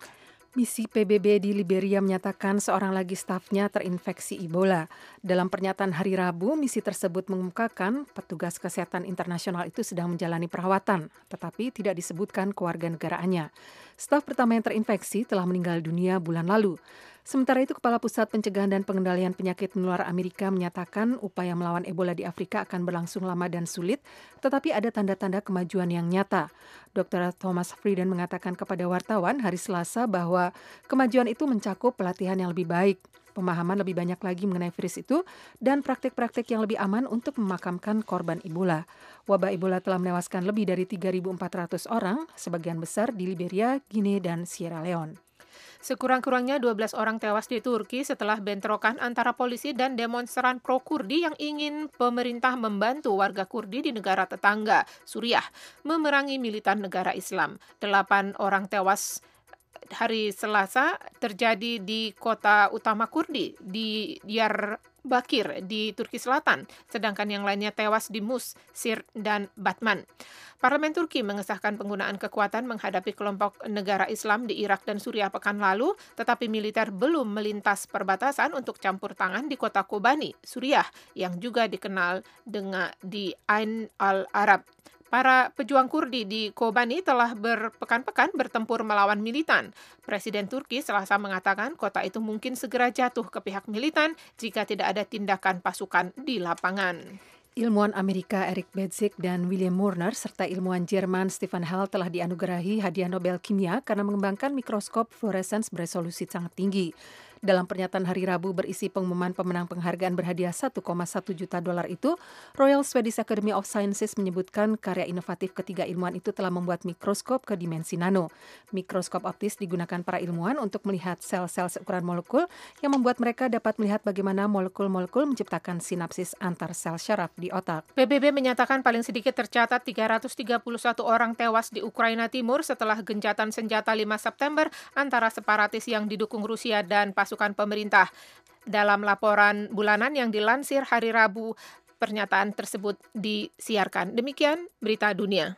Misi PBB di Liberia menyatakan seorang lagi stafnya terinfeksi Ebola. Dalam pernyataan hari Rabu, misi tersebut mengungkapkan petugas kesehatan internasional itu sedang menjalani perawatan, tetapi tidak disebutkan kewarganegaraannya. Staf pertama yang terinfeksi telah meninggal dunia bulan lalu. Sementara itu, Kepala Pusat Pencegahan dan Pengendalian Penyakit Menular Amerika menyatakan upaya melawan Ebola di Afrika akan berlangsung lama dan sulit, tetapi ada tanda-tanda kemajuan yang nyata. Dr. Thomas Frieden mengatakan kepada wartawan hari Selasa bahwa kemajuan itu mencakup pelatihan yang lebih baik, pemahaman lebih banyak lagi mengenai virus itu, dan praktik-praktik yang lebih aman untuk memakamkan korban Ebola. Wabah Ebola telah menewaskan lebih dari 3.400 orang, sebagian besar di Liberia, Guinea, dan Sierra Leone. Sekurang-kurangnya 12 orang tewas di Turki setelah bentrokan antara polisi dan demonstran pro-Kurdi yang ingin pemerintah membantu warga Kurdi di negara tetangga, Suriah, memerangi militan negara Islam. 8 orang tewas hari Selasa terjadi di kota utama Kurdi, di Diyarbakir di Turki Selatan, sedangkan yang lainnya tewas di Mus, Sir, dan Batman. Parlemen Turki mengesahkan penggunaan kekuatan menghadapi kelompok negara Islam di Irak dan Suriah pekan lalu, tetapi militer belum melintas perbatasan untuk campur tangan di kota Kobani, Suriah, yang juga dikenal dengan di Ain al-Arab. Para pejuang Kurdi di Kobani telah berpekan-pekan bertempur melawan militan. Presiden Turki Selasa mengatakan kota itu mungkin segera jatuh ke pihak militan jika tidak ada tindakan pasukan di lapangan. Ilmuwan Amerika Eric Bedzik dan William Murner serta ilmuwan Jerman Stefan Hell telah dianugerahi hadiah Nobel Kimia karena mengembangkan mikroskop fluoresens beresolusi sangat tinggi. Dalam pernyataan hari Rabu berisi pengumuman pemenang penghargaan berhadiah $1,1 juta itu, Royal Swedish Academy of Sciences menyebutkan karya inovatif ketiga ilmuwan itu telah membuat mikroskop ke dimensi nano. Mikroskop optis digunakan para ilmuwan untuk melihat sel-sel seukuran molekul yang membuat mereka dapat melihat bagaimana molekul-molekul menciptakan sinapsis antar sel syaraf di otak. PBB menyatakan paling sedikit tercatat 331 orang tewas di Ukraina Timur setelah gencatan senjata 5 September antara separatis yang didukung Rusia dan pasukan pemerintah. Dalam laporan bulanan yang dilansir hari Rabu, pernyataan tersebut disiarkan. Demikian berita dunia.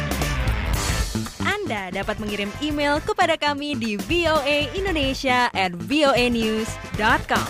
Anda dapat mengirim email kepada kami di voaindonesia@voanews.com.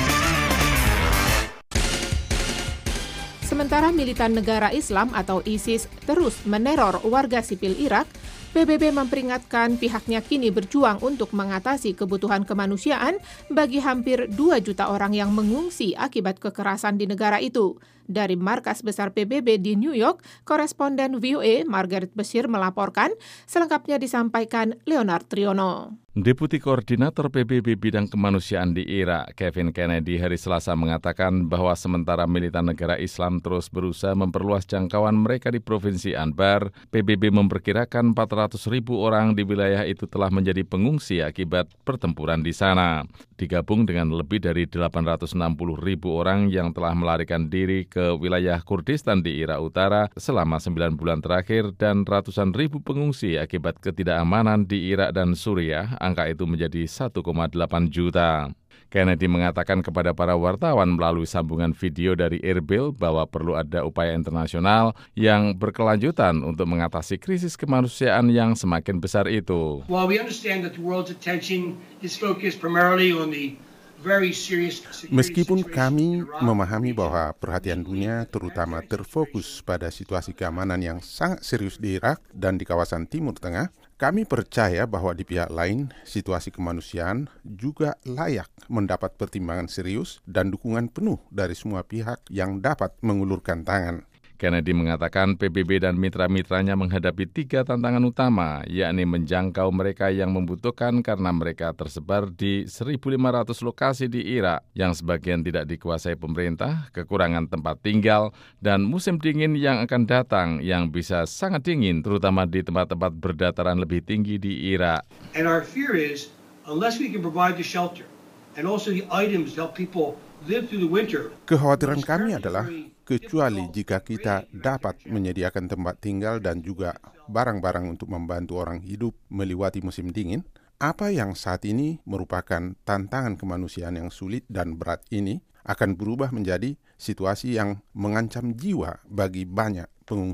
Sementara militan negara Islam atau ISIS terus meneror warga sipil Irak, PBB memperingatkan pihaknya kini berjuang untuk mengatasi kebutuhan kemanusiaan bagi hampir 2 juta orang yang mengungsi akibat kekerasan di negara itu. Dari markas besar PBB di New York, koresponden VOA Margaret Bashir melaporkan, selengkapnya disampaikan Leonard Triono. Deputi Koordinator PBB Bidang Kemanusiaan di Irak, Kevin Kennedy, hari Selasa mengatakan bahwa sementara militan negara Islam terus berusaha memperluas jangkauan mereka di Provinsi Anbar, PBB memperkirakan 400.000 orang di wilayah itu telah menjadi pengungsi akibat pertempuran di sana. Digabung dengan lebih dari 860.000 orang yang telah melarikan diri ke wilayah Kurdistan di Irak Utara selama 9 bulan terakhir dan ratusan ribu pengungsi akibat ketidakamanan di Irak dan Suriah, angka itu menjadi 1,8 juta. Kennedy mengatakan kepada para wartawan melalui sambungan video dari Erbil bahwa perlu ada upaya internasional yang berkelanjutan untuk mengatasi krisis kemanusiaan yang semakin besar itu. While we understand that the world's attention is focused primarily on the very serious Meskipun kami memahami bahwa perhatian dunia terutama terfokus pada situasi keamanan yang sangat serius di Irak dan di kawasan Timur Tengah, kami percaya bahwa di pihak lain, situasi kemanusiaan juga layak mendapat pertimbangan serius dan dukungan penuh dari semua pihak yang dapat mengulurkan tangan. Kennedy mengatakan PBB dan mitra-mitranya menghadapi 3 tantangan utama, yakni menjangkau mereka yang membutuhkan karena mereka tersebar di 1.500 lokasi di Irak yang sebagian tidak dikuasai pemerintah, kekurangan tempat tinggal, dan musim dingin yang akan datang yang bisa sangat dingin, terutama di tempat-tempat berdataran lebih tinggi di Irak. And our fear is, unless we can provide the shelter and also the items to help people live through the winter. Kekhawatiran kami adalah kecuali jika kita dapat menyediakan tempat tinggal dan juga barang-barang untuk membantu orang hidup melewati musim dingin, apa yang saat ini merupakan tantangan kemanusiaan yang sulit dan berat ini akan berubah menjadi situasi yang mengancam jiwa bagi banyak pengungsi.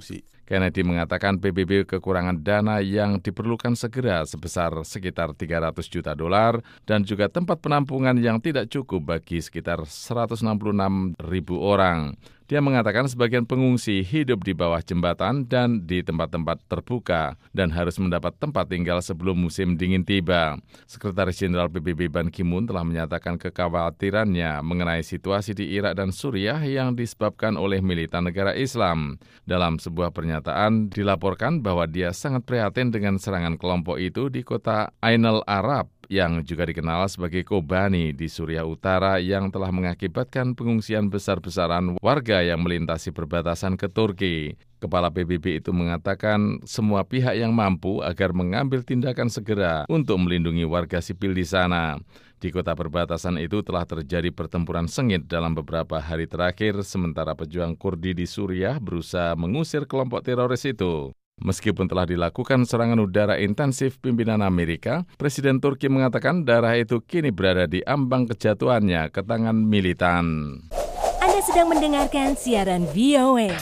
Kennedy mengatakan PBB kekurangan dana yang diperlukan segera sebesar sekitar $300 juta dan juga tempat penampungan yang tidak cukup bagi sekitar 166.000 orang. Dia mengatakan sebagian pengungsi hidup di bawah jembatan dan di tempat-tempat terbuka dan harus mendapat tempat tinggal sebelum musim dingin tiba. Sekretaris Jenderal PBB Ban Ki-moon telah menyatakan kekhawatirannya mengenai situasi di Irak dan Suriah yang disebabkan oleh militan negara Islam. Dalam sebuah pernyataan dilaporkan bahwa dia sangat prihatin dengan serangan kelompok itu di kota Ain al-Arab yang juga dikenal sebagai Kobani di Suriah Utara yang telah mengakibatkan pengungsian besar-besaran warga yang melintasi perbatasan ke Turki. Kepala PBB itu mengatakan semua pihak yang mampu agar mengambil tindakan segera untuk melindungi warga sipil di sana. Di kota perbatasan itu telah terjadi pertempuran sengit dalam beberapa hari terakhir sementara pejuang Kurdi di Suriah berusaha mengusir kelompok teroris itu. Meskipun telah dilakukan serangan udara intensif pimpinan Amerika, Presiden Turki mengatakan daerah itu kini berada di ambang kejatuhannya ke tangan militan. Anda sedang mendengarkan siaran VOA.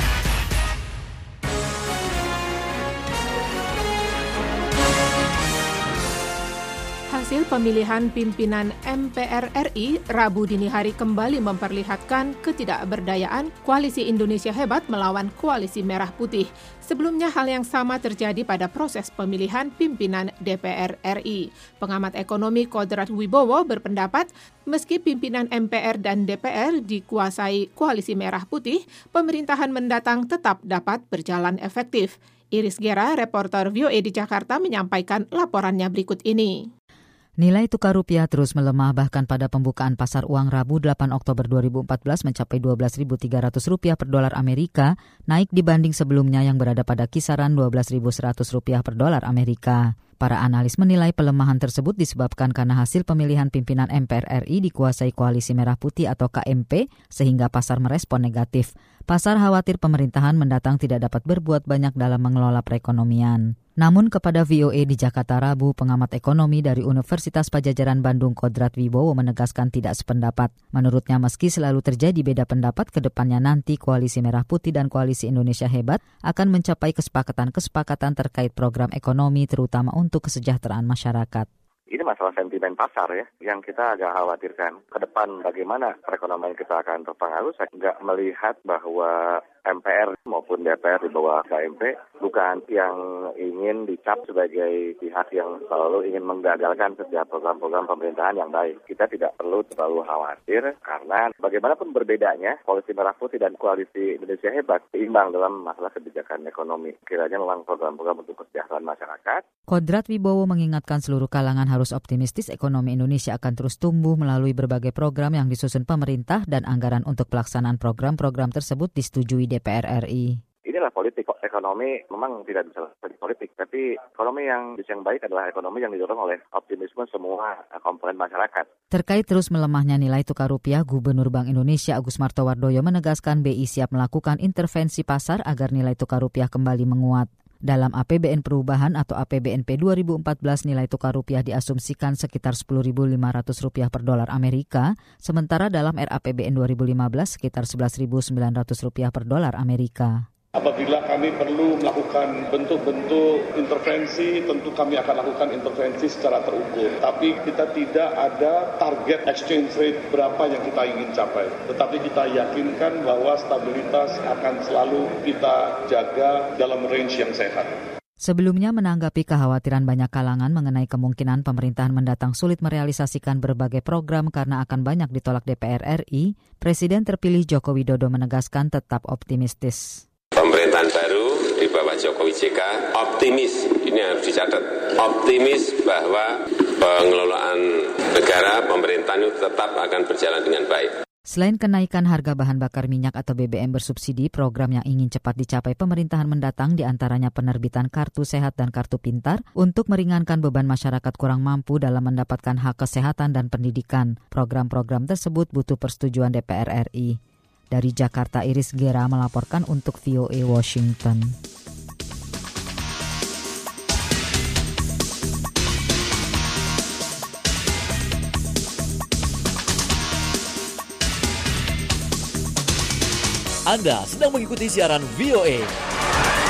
Hasil pemilihan pimpinan MPR RI Rabu dini hari kembali memperlihatkan ketidakberdayaan Koalisi Indonesia Hebat melawan Koalisi Merah Putih. Sebelumnya hal yang sama terjadi pada proses pemilihan pimpinan DPR RI. Pengamat ekonomi Kodrat Wibowo berpendapat, meski pimpinan MPR dan DPR dikuasai Koalisi Merah Putih, pemerintahan mendatang tetap dapat berjalan efektif. Iris Gera, reporter VOA di Jakarta, menyampaikan laporannya berikut ini. Nilai tukar rupiah terus melemah bahkan pada pembukaan pasar uang Rabu 8 Oktober 2014 mencapai Rp12.300 per dolar Amerika, naik dibanding sebelumnya yang berada pada kisaran Rp12.100 per dolar Amerika. Para analis menilai pelemahan tersebut disebabkan karena hasil pemilihan pimpinan MPR RI dikuasai Koalisi Merah Putih atau KMP sehingga pasar merespon negatif. Pasar khawatir pemerintahan mendatang tidak dapat berbuat banyak dalam mengelola perekonomian. Namun kepada VOA di Jakarta Rabu, pengamat ekonomi dari Universitas Padjadjaran Bandung Kodrat Wibowo menegaskan tidak sependapat. Menurutnya meski selalu terjadi beda pendapat, ke depannya nanti Koalisi Merah Putih dan Koalisi Indonesia Hebat akan mencapai kesepakatan-kesepakatan terkait program ekonomi terutama untuk kesejahteraan masyarakat. Ini masalah sentimen pasar ya, yang kita agak khawatirkan. Ke depan bagaimana perekonomian kita akan terpengaruh, saya nggak melihat bahwa MPR maupun DPR di bawah KMP bukan yang ingin dicap sebagai pihak yang selalu ingin menggagalkan setiap program-program pemerintahan yang baik. Kita tidak perlu terlalu khawatir karena bagaimanapun berbedanya, Koalisi Merah Putih dan Koalisi Indonesia Hebat seimbang dalam masalah kebijakan ekonomi. Kiranya memang program-program untuk kesejahteraan masyarakat. Kodrat Wibowo mengingatkan seluruh kalangan harus optimistis ekonomi Indonesia akan terus tumbuh melalui berbagai program yang disusun pemerintah dan anggaran untuk pelaksanaan program-program tersebut disetujui DPR RI. Inilah politik. Ekonomi memang tidak bisa jadi politik, tapi ekonomi yang baik adalah ekonomi yang didorong oleh optimisme semua komponen masyarakat. Terkait terus melemahnya nilai tukar rupiah, Gubernur Bank Indonesia Agus Martowardoyo menegaskan BI siap melakukan intervensi pasar agar nilai tukar rupiah kembali menguat. Dalam APBN Perubahan atau APBNP 2014, nilai tukar rupiah diasumsikan sekitar Rp10.500 per dolar Amerika, sementara dalam RAPBN 2015 sekitar Rp11.900 per dolar Amerika. Apabila kami perlu melakukan bentuk-bentuk intervensi, tentu kami akan lakukan intervensi secara terukur. Tapi kita tidak ada target exchange rate berapa yang kita ingin capai. Tetapi kita yakinkan bahwa stabilitas akan selalu kita jaga dalam range yang sehat. Sebelumnya menanggapi kekhawatiran banyak kalangan mengenai kemungkinan pemerintahan mendatang sulit merealisasikan berbagai program karena akan banyak ditolak DPR RI, Presiden terpilih Joko Widodo menegaskan tetap optimistis. Pemerintahan baru di bawah Jokowi JK optimis, ini harus dicatat, optimis bahwa pengelolaan negara, pemerintahan itu tetap akan berjalan dengan baik. Selain kenaikan harga bahan bakar minyak atau BBM bersubsidi, program yang ingin cepat dicapai pemerintahan mendatang diantaranya penerbitan kartu sehat dan kartu pintar untuk meringankan beban masyarakat kurang mampu dalam mendapatkan hak kesehatan dan pendidikan. Program-program tersebut butuh persetujuan DPR RI. Dari Jakarta, Iris Gera melaporkan untuk VOA Washington. Anda sedang mengikuti siaran VOA.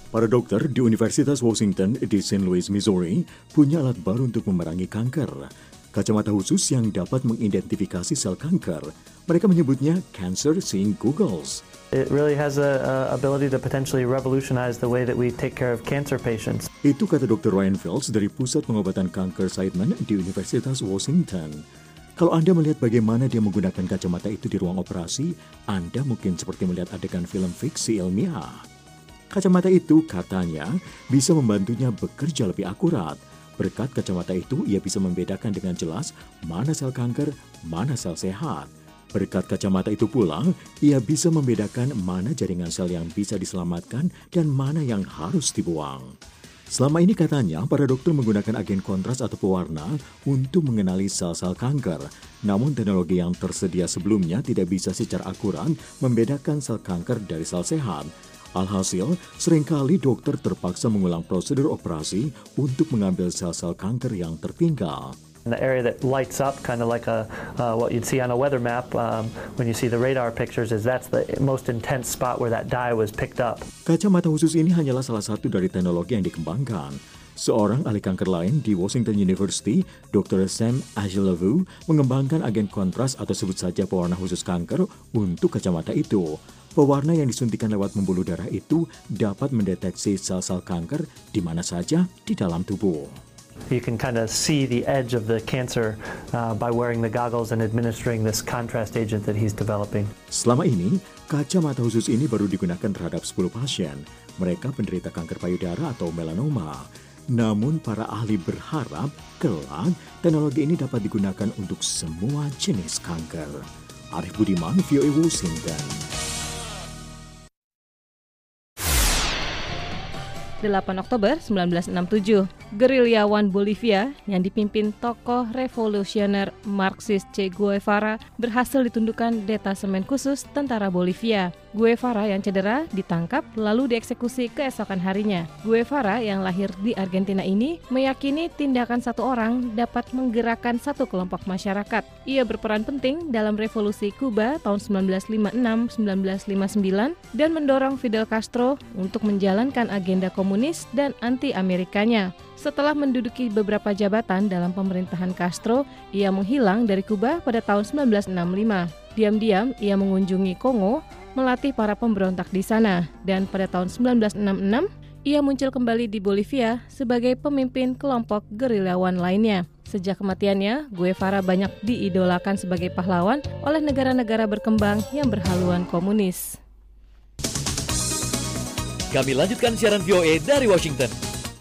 Para dokter di Universitas Washington di St. Louis, Missouri punya alat baru untuk memerangi kanker. Kacamata khusus yang dapat mengidentifikasi sel kanker. Mereka menyebutnya Cancer Seeing Goggles. It really has a ability to potentially revolutionize the way that we take care of cancer patients. Itu kata Dr. Ryan Fields dari Pusat Pengobatan Kanker Seidman di Universitas Washington. Kalau Anda melihat bagaimana dia menggunakan kacamata itu di ruang operasi, Anda mungkin seperti melihat adegan film fiksi ilmiah. Kacamata itu katanya bisa membantunya bekerja lebih akurat. Berkat kacamata itu, ia bisa membedakan dengan jelas mana sel kanker, mana sel sehat. Berkat kacamata itu pula, ia bisa membedakan mana jaringan sel yang bisa diselamatkan dan mana yang harus dibuang. Selama ini katanya, para dokter menggunakan agen kontras atau pewarna untuk mengenali sel-sel kanker. Namun teknologi yang tersedia sebelumnya tidak bisa secara akurat membedakan sel kanker dari sel sehat. Alhasil, seringkali dokter terpaksa mengulang prosedur operasi untuk mengambil sel-sel kanker yang tertinggal. The area that lights up, kind of like what you'd see on a weather map when you see the radar pictures, that's the most intense spot where that dye was picked up. Kacamata khusus ini hanyalah salah satu dari teknologi yang dikembangkan. Seorang ahli kanker lain di Washington University, Dr. Sam Agilavu, mengembangkan agen kontras atau sebut saja pewarna khusus kanker untuk kacamata itu. Pewarna yang disuntikan lewat pembuluh darah itu dapat mendeteksi sel-sel kanker di mana saja di dalam tubuh. You can kind of see the edge of the cancer by wearing the goggles and administering this contrast agent that he's developing. Selama ini, kacamata khusus ini baru digunakan terhadap 10 pasien. Mereka penderita kanker payudara atau melanoma. Namun para ahli berharap kelak teknologi ini dapat digunakan untuk semua jenis kanker. Arif Budiman, VOA Washington. 8 Oktober 1967, gerilyawan Bolivia yang dipimpin tokoh revolusioner Marxis Che Guevara berhasil ditundukkan detasemen khusus tentara Bolivia. Guevara yang cedera ditangkap lalu dieksekusi keesokan harinya. Guevara yang lahir di Argentina ini meyakini tindakan satu orang dapat menggerakkan satu kelompok masyarakat. Ia berperan penting dalam revolusi Kuba tahun 1956-1959 dan mendorong Fidel Castro untuk menjalankan agenda komunis dan anti-Amerikanya. Setelah menduduki beberapa jabatan dalam pemerintahan Castro, ia menghilang dari Kuba pada tahun 1965. Diam-diam ia mengunjungi Kongo, melatih para pemberontak di sana, dan pada tahun 1966 ia muncul kembali di Bolivia sebagai pemimpin kelompok gerilyawan lainnya. Sejak kematiannya, Guevara banyak diidolakan sebagai pahlawan oleh negara-negara berkembang yang berhaluan komunis. Kami lanjutkan siaran VOA dari Washington.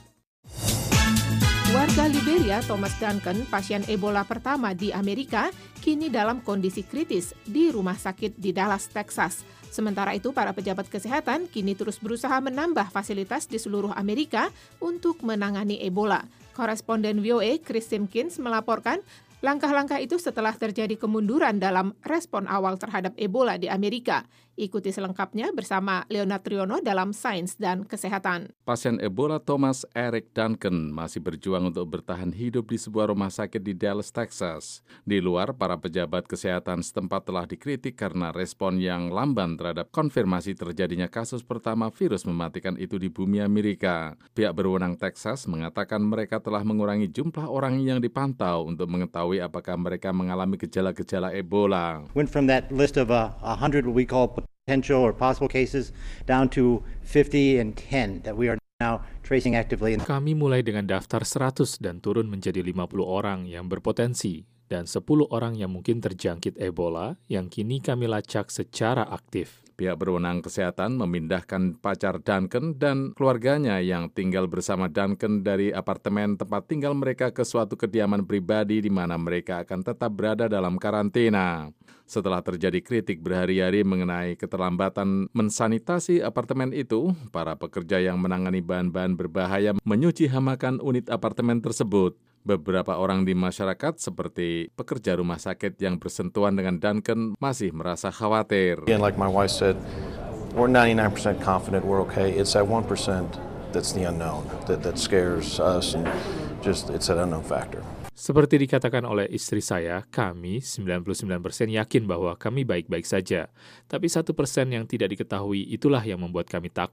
Warga Liberia Thomas Duncan, pasien Ebola pertama di Amerika, kini dalam kondisi kritis di rumah sakit di Dallas, Texas. Sementara itu, para pejabat kesehatan kini terus berusaha menambah fasilitas di seluruh Amerika untuk menangani Ebola. Koresponden VOA Chris Simkins melaporkan, langkah-langkah itu setelah terjadi kemunduran dalam respon awal terhadap Ebola di Amerika. Ikuti selengkapnya bersama Leonard Triono dalam Sains dan Kesehatan. Pasien Ebola Thomas Eric Duncan masih berjuang untuk bertahan hidup di sebuah rumah sakit di Dallas, Texas. Di luar, para pejabat kesehatan setempat telah dikritik karena respon yang lamban terhadap konfirmasi terjadinya kasus pertama virus mematikan itu di bumi Amerika. Pihak berwenang Texas mengatakan mereka telah mengurangi jumlah orang yang dipantau untuk mengetahui apakah mereka mengalami gejala-gejala Ebola. Went from that list of 100 what we call potential or possible cases down to 50 and 10 that we are now tracing actively. Kami mulai dengan daftar 100 dan turun menjadi 50 orang yang berpotensi dan 10 orang yang mungkin terjangkit Ebola yang kini kami lacak secara aktif. Pihak berwenang kesehatan memindahkan pacar Duncan dan keluarganya yang tinggal bersama Duncan dari apartemen tempat tinggal mereka ke suatu kediaman pribadi di mana mereka akan tetap berada dalam karantina. Setelah terjadi kritik berhari-hari mengenai keterlambatan mensanitasi apartemen itu, para pekerja yang menangani bahan-bahan berbahaya menyuci hamakan unit apartemen tersebut. Beberapa orang di masyarakat seperti pekerja rumah sakit yang bersentuhan dengan Duncan masih merasa khawatir. Again, like my wife said, we're 99% confident we're okay. It's that 1% that's the unknown that scares us and just it's an unknown factor. Seperti dikatakan oleh istri saya, kami 99% yakin bahwa kami baik-baik saja. Tapi 1% yang tidak diketahui itulah yang membuat kami takut.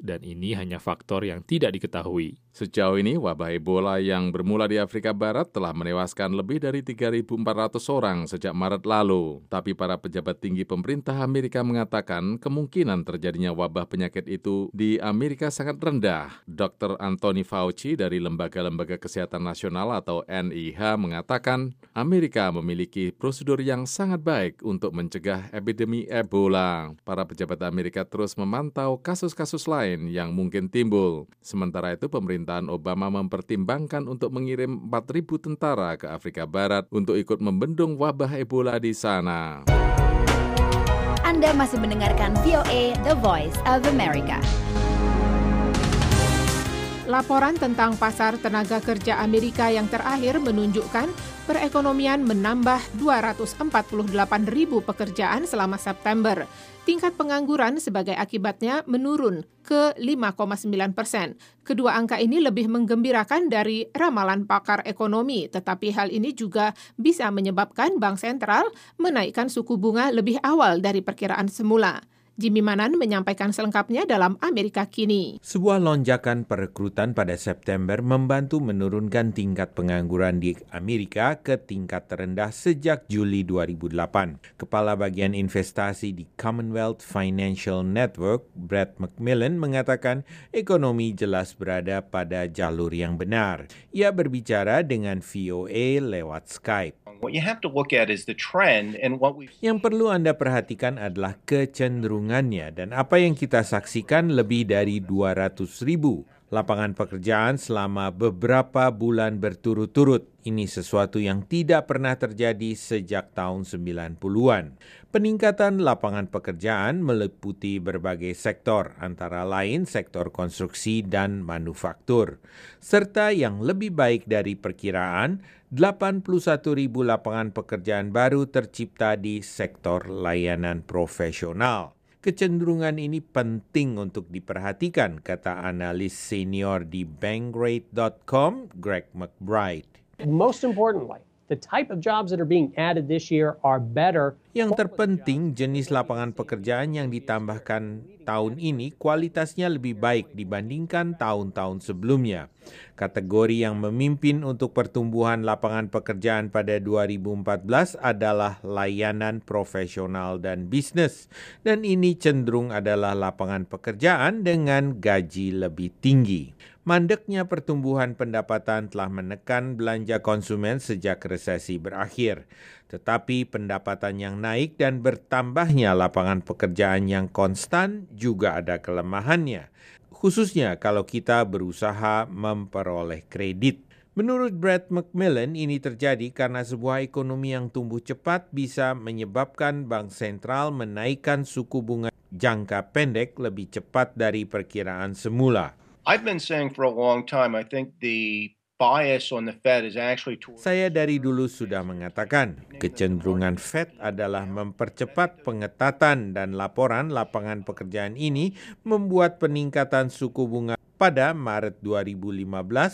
dan ini hanya faktor yang tidak diketahui. Sejauh ini, wabah Ebola yang bermula di Afrika Barat telah menewaskan lebih dari 3.400 orang sejak Maret lalu. Tapi para pejabat tinggi pemerintah Amerika mengatakan kemungkinan terjadinya wabah penyakit itu di Amerika sangat rendah. Dr. Anthony Fauci dari Lembaga-Lembaga Kesehatan Nasional atau NIH mengatakan Amerika memiliki prosedur yang sangat baik untuk mencegah epidemi Ebola. Para pejabat Amerika terus memantau kasus-kasus lain yang mungkin timbul. Sementara itu, pemerintahan Obama mempertimbangkan untuk mengirim 4.000 tentara ke Afrika Barat untuk ikut membendung wabah Ebola di sana. Anda masih mendengarkan VOA, The Voice of America. Laporan tentang pasar tenaga kerja Amerika yang terakhir menunjukkan perekonomian menambah 248.000 pekerjaan selama September. Tingkat pengangguran sebagai akibatnya menurun ke 5,9%. Kedua angka ini lebih menggembirakan dari ramalan pakar ekonomi, tetapi hal ini juga bisa menyebabkan Bank Sentral menaikkan suku bunga lebih awal dari perkiraan semula. Jimmy Manan menyampaikan selengkapnya dalam Amerika Kini. Sebuah lonjakan perekrutan pada September membantu menurunkan tingkat pengangguran di Amerika ke tingkat terendah sejak Juli 2008. Kepala Bagian Investasi di Commonwealth Financial Network, Brett McMillan, mengatakan ekonomi jelas berada pada jalur yang benar. Ia berbicara dengan VOA lewat Skype. What you have to look at is the trend and what we. Yang perlu Anda perhatikan adalah kecenderungannya dan apa yang kita saksikan lebih dari 200.000 lapangan pekerjaan selama beberapa bulan berturut-turut. Ini sesuatu yang tidak pernah terjadi sejak tahun 90-an. Peningkatan lapangan pekerjaan meliputi berbagai sektor, antara lain sektor konstruksi dan manufaktur. Serta yang lebih baik dari perkiraan, 81.000 lapangan pekerjaan baru tercipta di sektor layanan profesional. Kecenderungan ini penting untuk diperhatikan, kata analis senior di Bankrate.com, Greg McBride. Most importantly, the type of jobs that are being added this year are better. Yang terpenting, jenis lapangan pekerjaan yang ditambahkan tahun ini kualitasnya lebih baik dibandingkan tahun-tahun sebelumnya. Kategori yang memimpin untuk pertumbuhan lapangan pekerjaan pada 2014 adalah layanan profesional dan bisnis. Dan ini cenderung adalah lapangan pekerjaan dengan gaji lebih tinggi. Mandeknya pertumbuhan pendapatan telah menekan belanja konsumen sejak resesi berakhir. Tetapi pendapatan yang naik dan bertambahnya lapangan pekerjaan yang konstan juga ada kelemahannya. Khususnya kalau kita berusaha memperoleh kredit. Menurut Brett McMillan, ini terjadi karena sebuah ekonomi yang tumbuh cepat bisa menyebabkan Bank Sentral menaikkan suku bunga jangka pendek lebih cepat dari perkiraan semula. I've been saying for a long time, I think the bias on the Fed is actually towards. Saya dari dulu sudah mengatakan, kecenderungan Fed adalah mempercepat pengetatan dan laporan lapangan pekerjaan ini membuat peningkatan suku bunga pada Maret 2015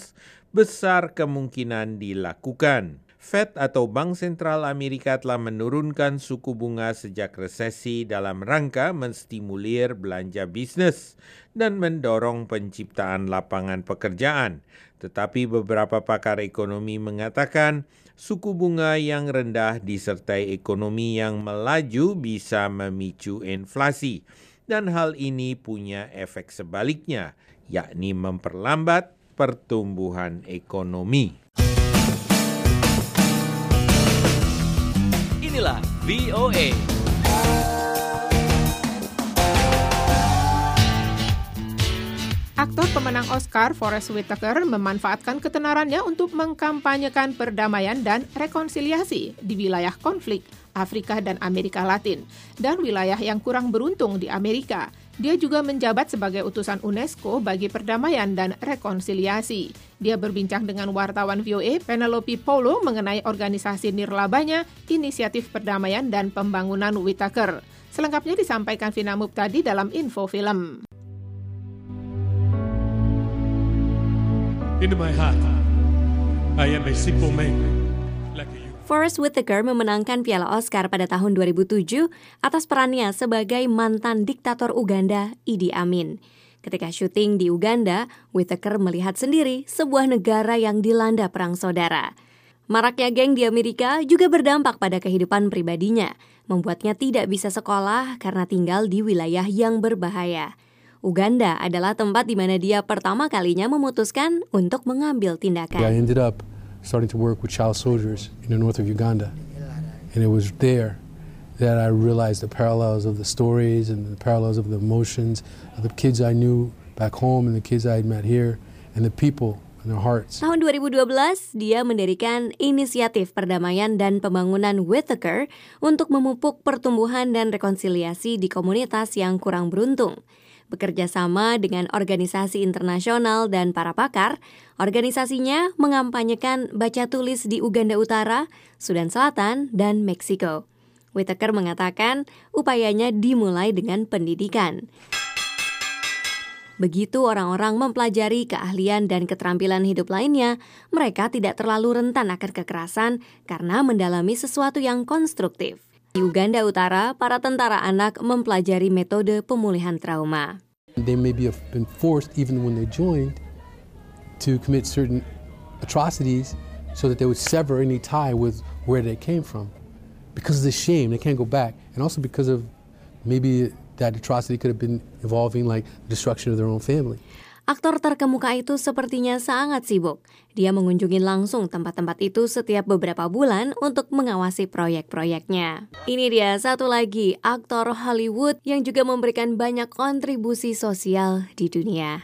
besar kemungkinan dilakukan. Fed atau Bank Sentral Amerika telah menurunkan suku bunga sejak resesi dalam rangka menstimulir belanja bisnis dan mendorong penciptaan lapangan pekerjaan. Tetapi beberapa pakar ekonomi mengatakan suku bunga yang rendah disertai ekonomi yang melaju bisa memicu inflasi. Dan hal ini punya efek sebaliknya, yakni memperlambat pertumbuhan ekonomi. Inilah VOA. Aktor pemenang Oscar Forest Whitaker memanfaatkan ketenarannya untuk mengkampanyekan perdamaian dan rekonsiliasi di wilayah konflik Afrika dan Amerika Latin dan wilayah yang kurang beruntung di Amerika. Dia juga menjabat sebagai utusan UNESCO bagi perdamaian dan rekonsiliasi. Dia berbincang dengan wartawan VOA Penelope Paulo mengenai organisasi nirlabanya, Inisiatif Perdamaian dan Pembangunan Whitaker. Selengkapnya disampaikan Vina Muptadi dalam Info Film. In my heart, I am a simple man. Forest Whitaker memenangkan Piala Oscar pada tahun 2007 atas perannya sebagai mantan diktator Uganda, Idi Amin. Ketika syuting di Uganda, Whittaker melihat sendiri sebuah negara yang dilanda perang saudara. Maraknya geng di Amerika juga berdampak pada kehidupan pribadinya, membuatnya tidak bisa sekolah karena tinggal di wilayah yang berbahaya. Uganda adalah tempat di mana dia pertama kalinya memutuskan untuk mengambil tindakan. I ended up starting to work with child soldiers in the north of Uganda. And it was there that I realized the parallels of the stories and the parallels of the emotions of the kids I knew back home and the kids I had met here and the people and their hearts. Tahun 2012, dia mendirikan Inisiatif Perdamaian dan Pembangunan Whittaker untuk memupuk pertumbuhan dan rekonsiliasi di komunitas yang kurang beruntung. Bekerja sama dengan organisasi internasional dan para pakar, organisasinya mengampanyekan baca tulis di Uganda Utara, Sudan Selatan, dan Meksiko. Whittaker mengatakan upayanya dimulai dengan pendidikan. Begitu orang-orang mempelajari keahlian dan keterampilan hidup lainnya, mereka tidak terlalu rentan akan kekerasan karena mendalami sesuatu yang konstruktif. Di Uganda Utara, para tentara anak mempelajari metode pemulihan trauma. They may have been forced, even when they joined, to commit certain atrocities so that they would sever any tie with where they came from. Because of the shame, they can't go back. And also because of maybe that atrocity could have been involving like the destruction of their own family. Aktor terkemuka itu sepertinya sangat sibuk. Dia mengunjungi langsung tempat-tempat itu setiap beberapa bulan untuk mengawasi proyek-proyeknya. Ini dia satu lagi aktor Hollywood yang juga memberikan banyak kontribusi sosial di dunia.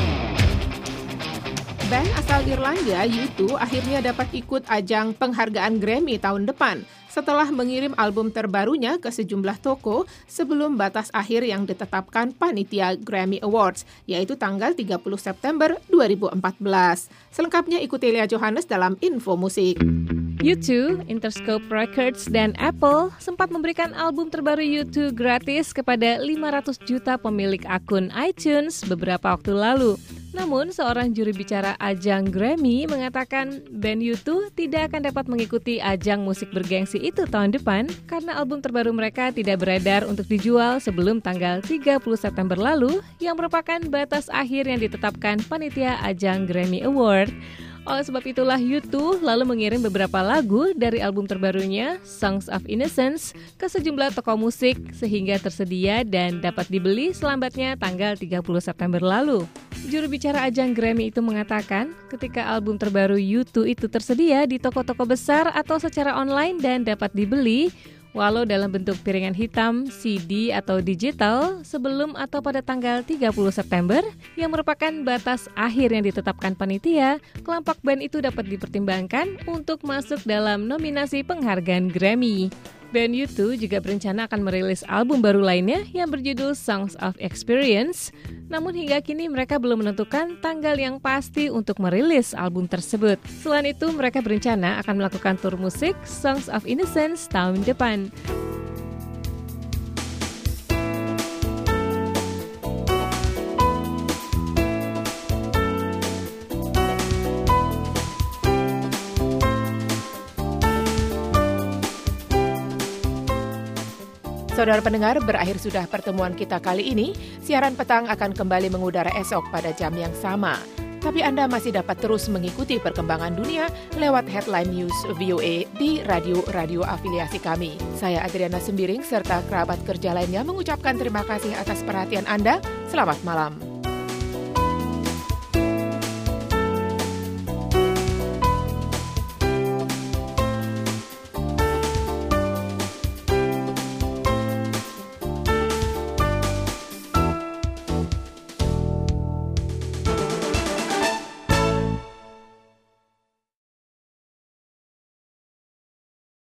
Band asal Irlandia U2 akhirnya dapat ikut ajang penghargaan Grammy tahun depan setelah mengirim album terbarunya ke sejumlah toko sebelum batas akhir yang ditetapkan panitia Grammy Awards, yaitu tanggal 30 September 2014. Selengkapnya ikuti Lea Johannes dalam Info Musik. U2, Interscope Records, dan Apple sempat memberikan album terbaru U2 gratis kepada 500 juta pemilik akun iTunes beberapa waktu lalu. Namun, seorang juru bicara ajang Grammy mengatakan band U2 tidak akan dapat mengikuti ajang musik bergengsi itu tahun depan karena album terbaru mereka tidak beredar untuk dijual sebelum tanggal 30 September lalu yang merupakan batas akhir yang ditetapkan panitia ajang Grammy Award. Oleh sebab itulah U2 lalu mengirim beberapa lagu dari album terbarunya, Songs of Innocence, ke sejumlah toko musik sehingga tersedia dan dapat dibeli selambatnya tanggal 30 September lalu. Juru bicara ajang Grammy itu mengatakan ketika album terbaru U2 itu tersedia di toko-toko besar atau secara online dan dapat dibeli, walau dalam bentuk piringan hitam, CD atau digital, sebelum atau pada tanggal 30 September, yang merupakan batas akhir yang ditetapkan panitia, kelompok band itu dapat dipertimbangkan untuk masuk dalam nominasi penghargaan Grammy. Band U2 juga berencana akan merilis album baru lainnya yang berjudul Songs of Experience, namun hingga kini mereka belum menentukan tanggal yang pasti untuk merilis album tersebut. Selain itu, mereka berencana akan melakukan tur musik Songs of Innocence tahun depan. Saudara pendengar, berakhir sudah pertemuan kita kali ini. Siaran petang akan kembali mengudara esok pada jam yang sama. Tapi Anda masih dapat terus mengikuti perkembangan dunia lewat headline news VOA di radio-radio afiliasi kami. Saya Adriana Sembiring serta kerabat kerja lainnya mengucapkan terima kasih atas perhatian Anda. Selamat malam.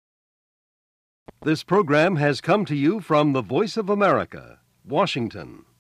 This program has come to you from the Voice of America, Washington.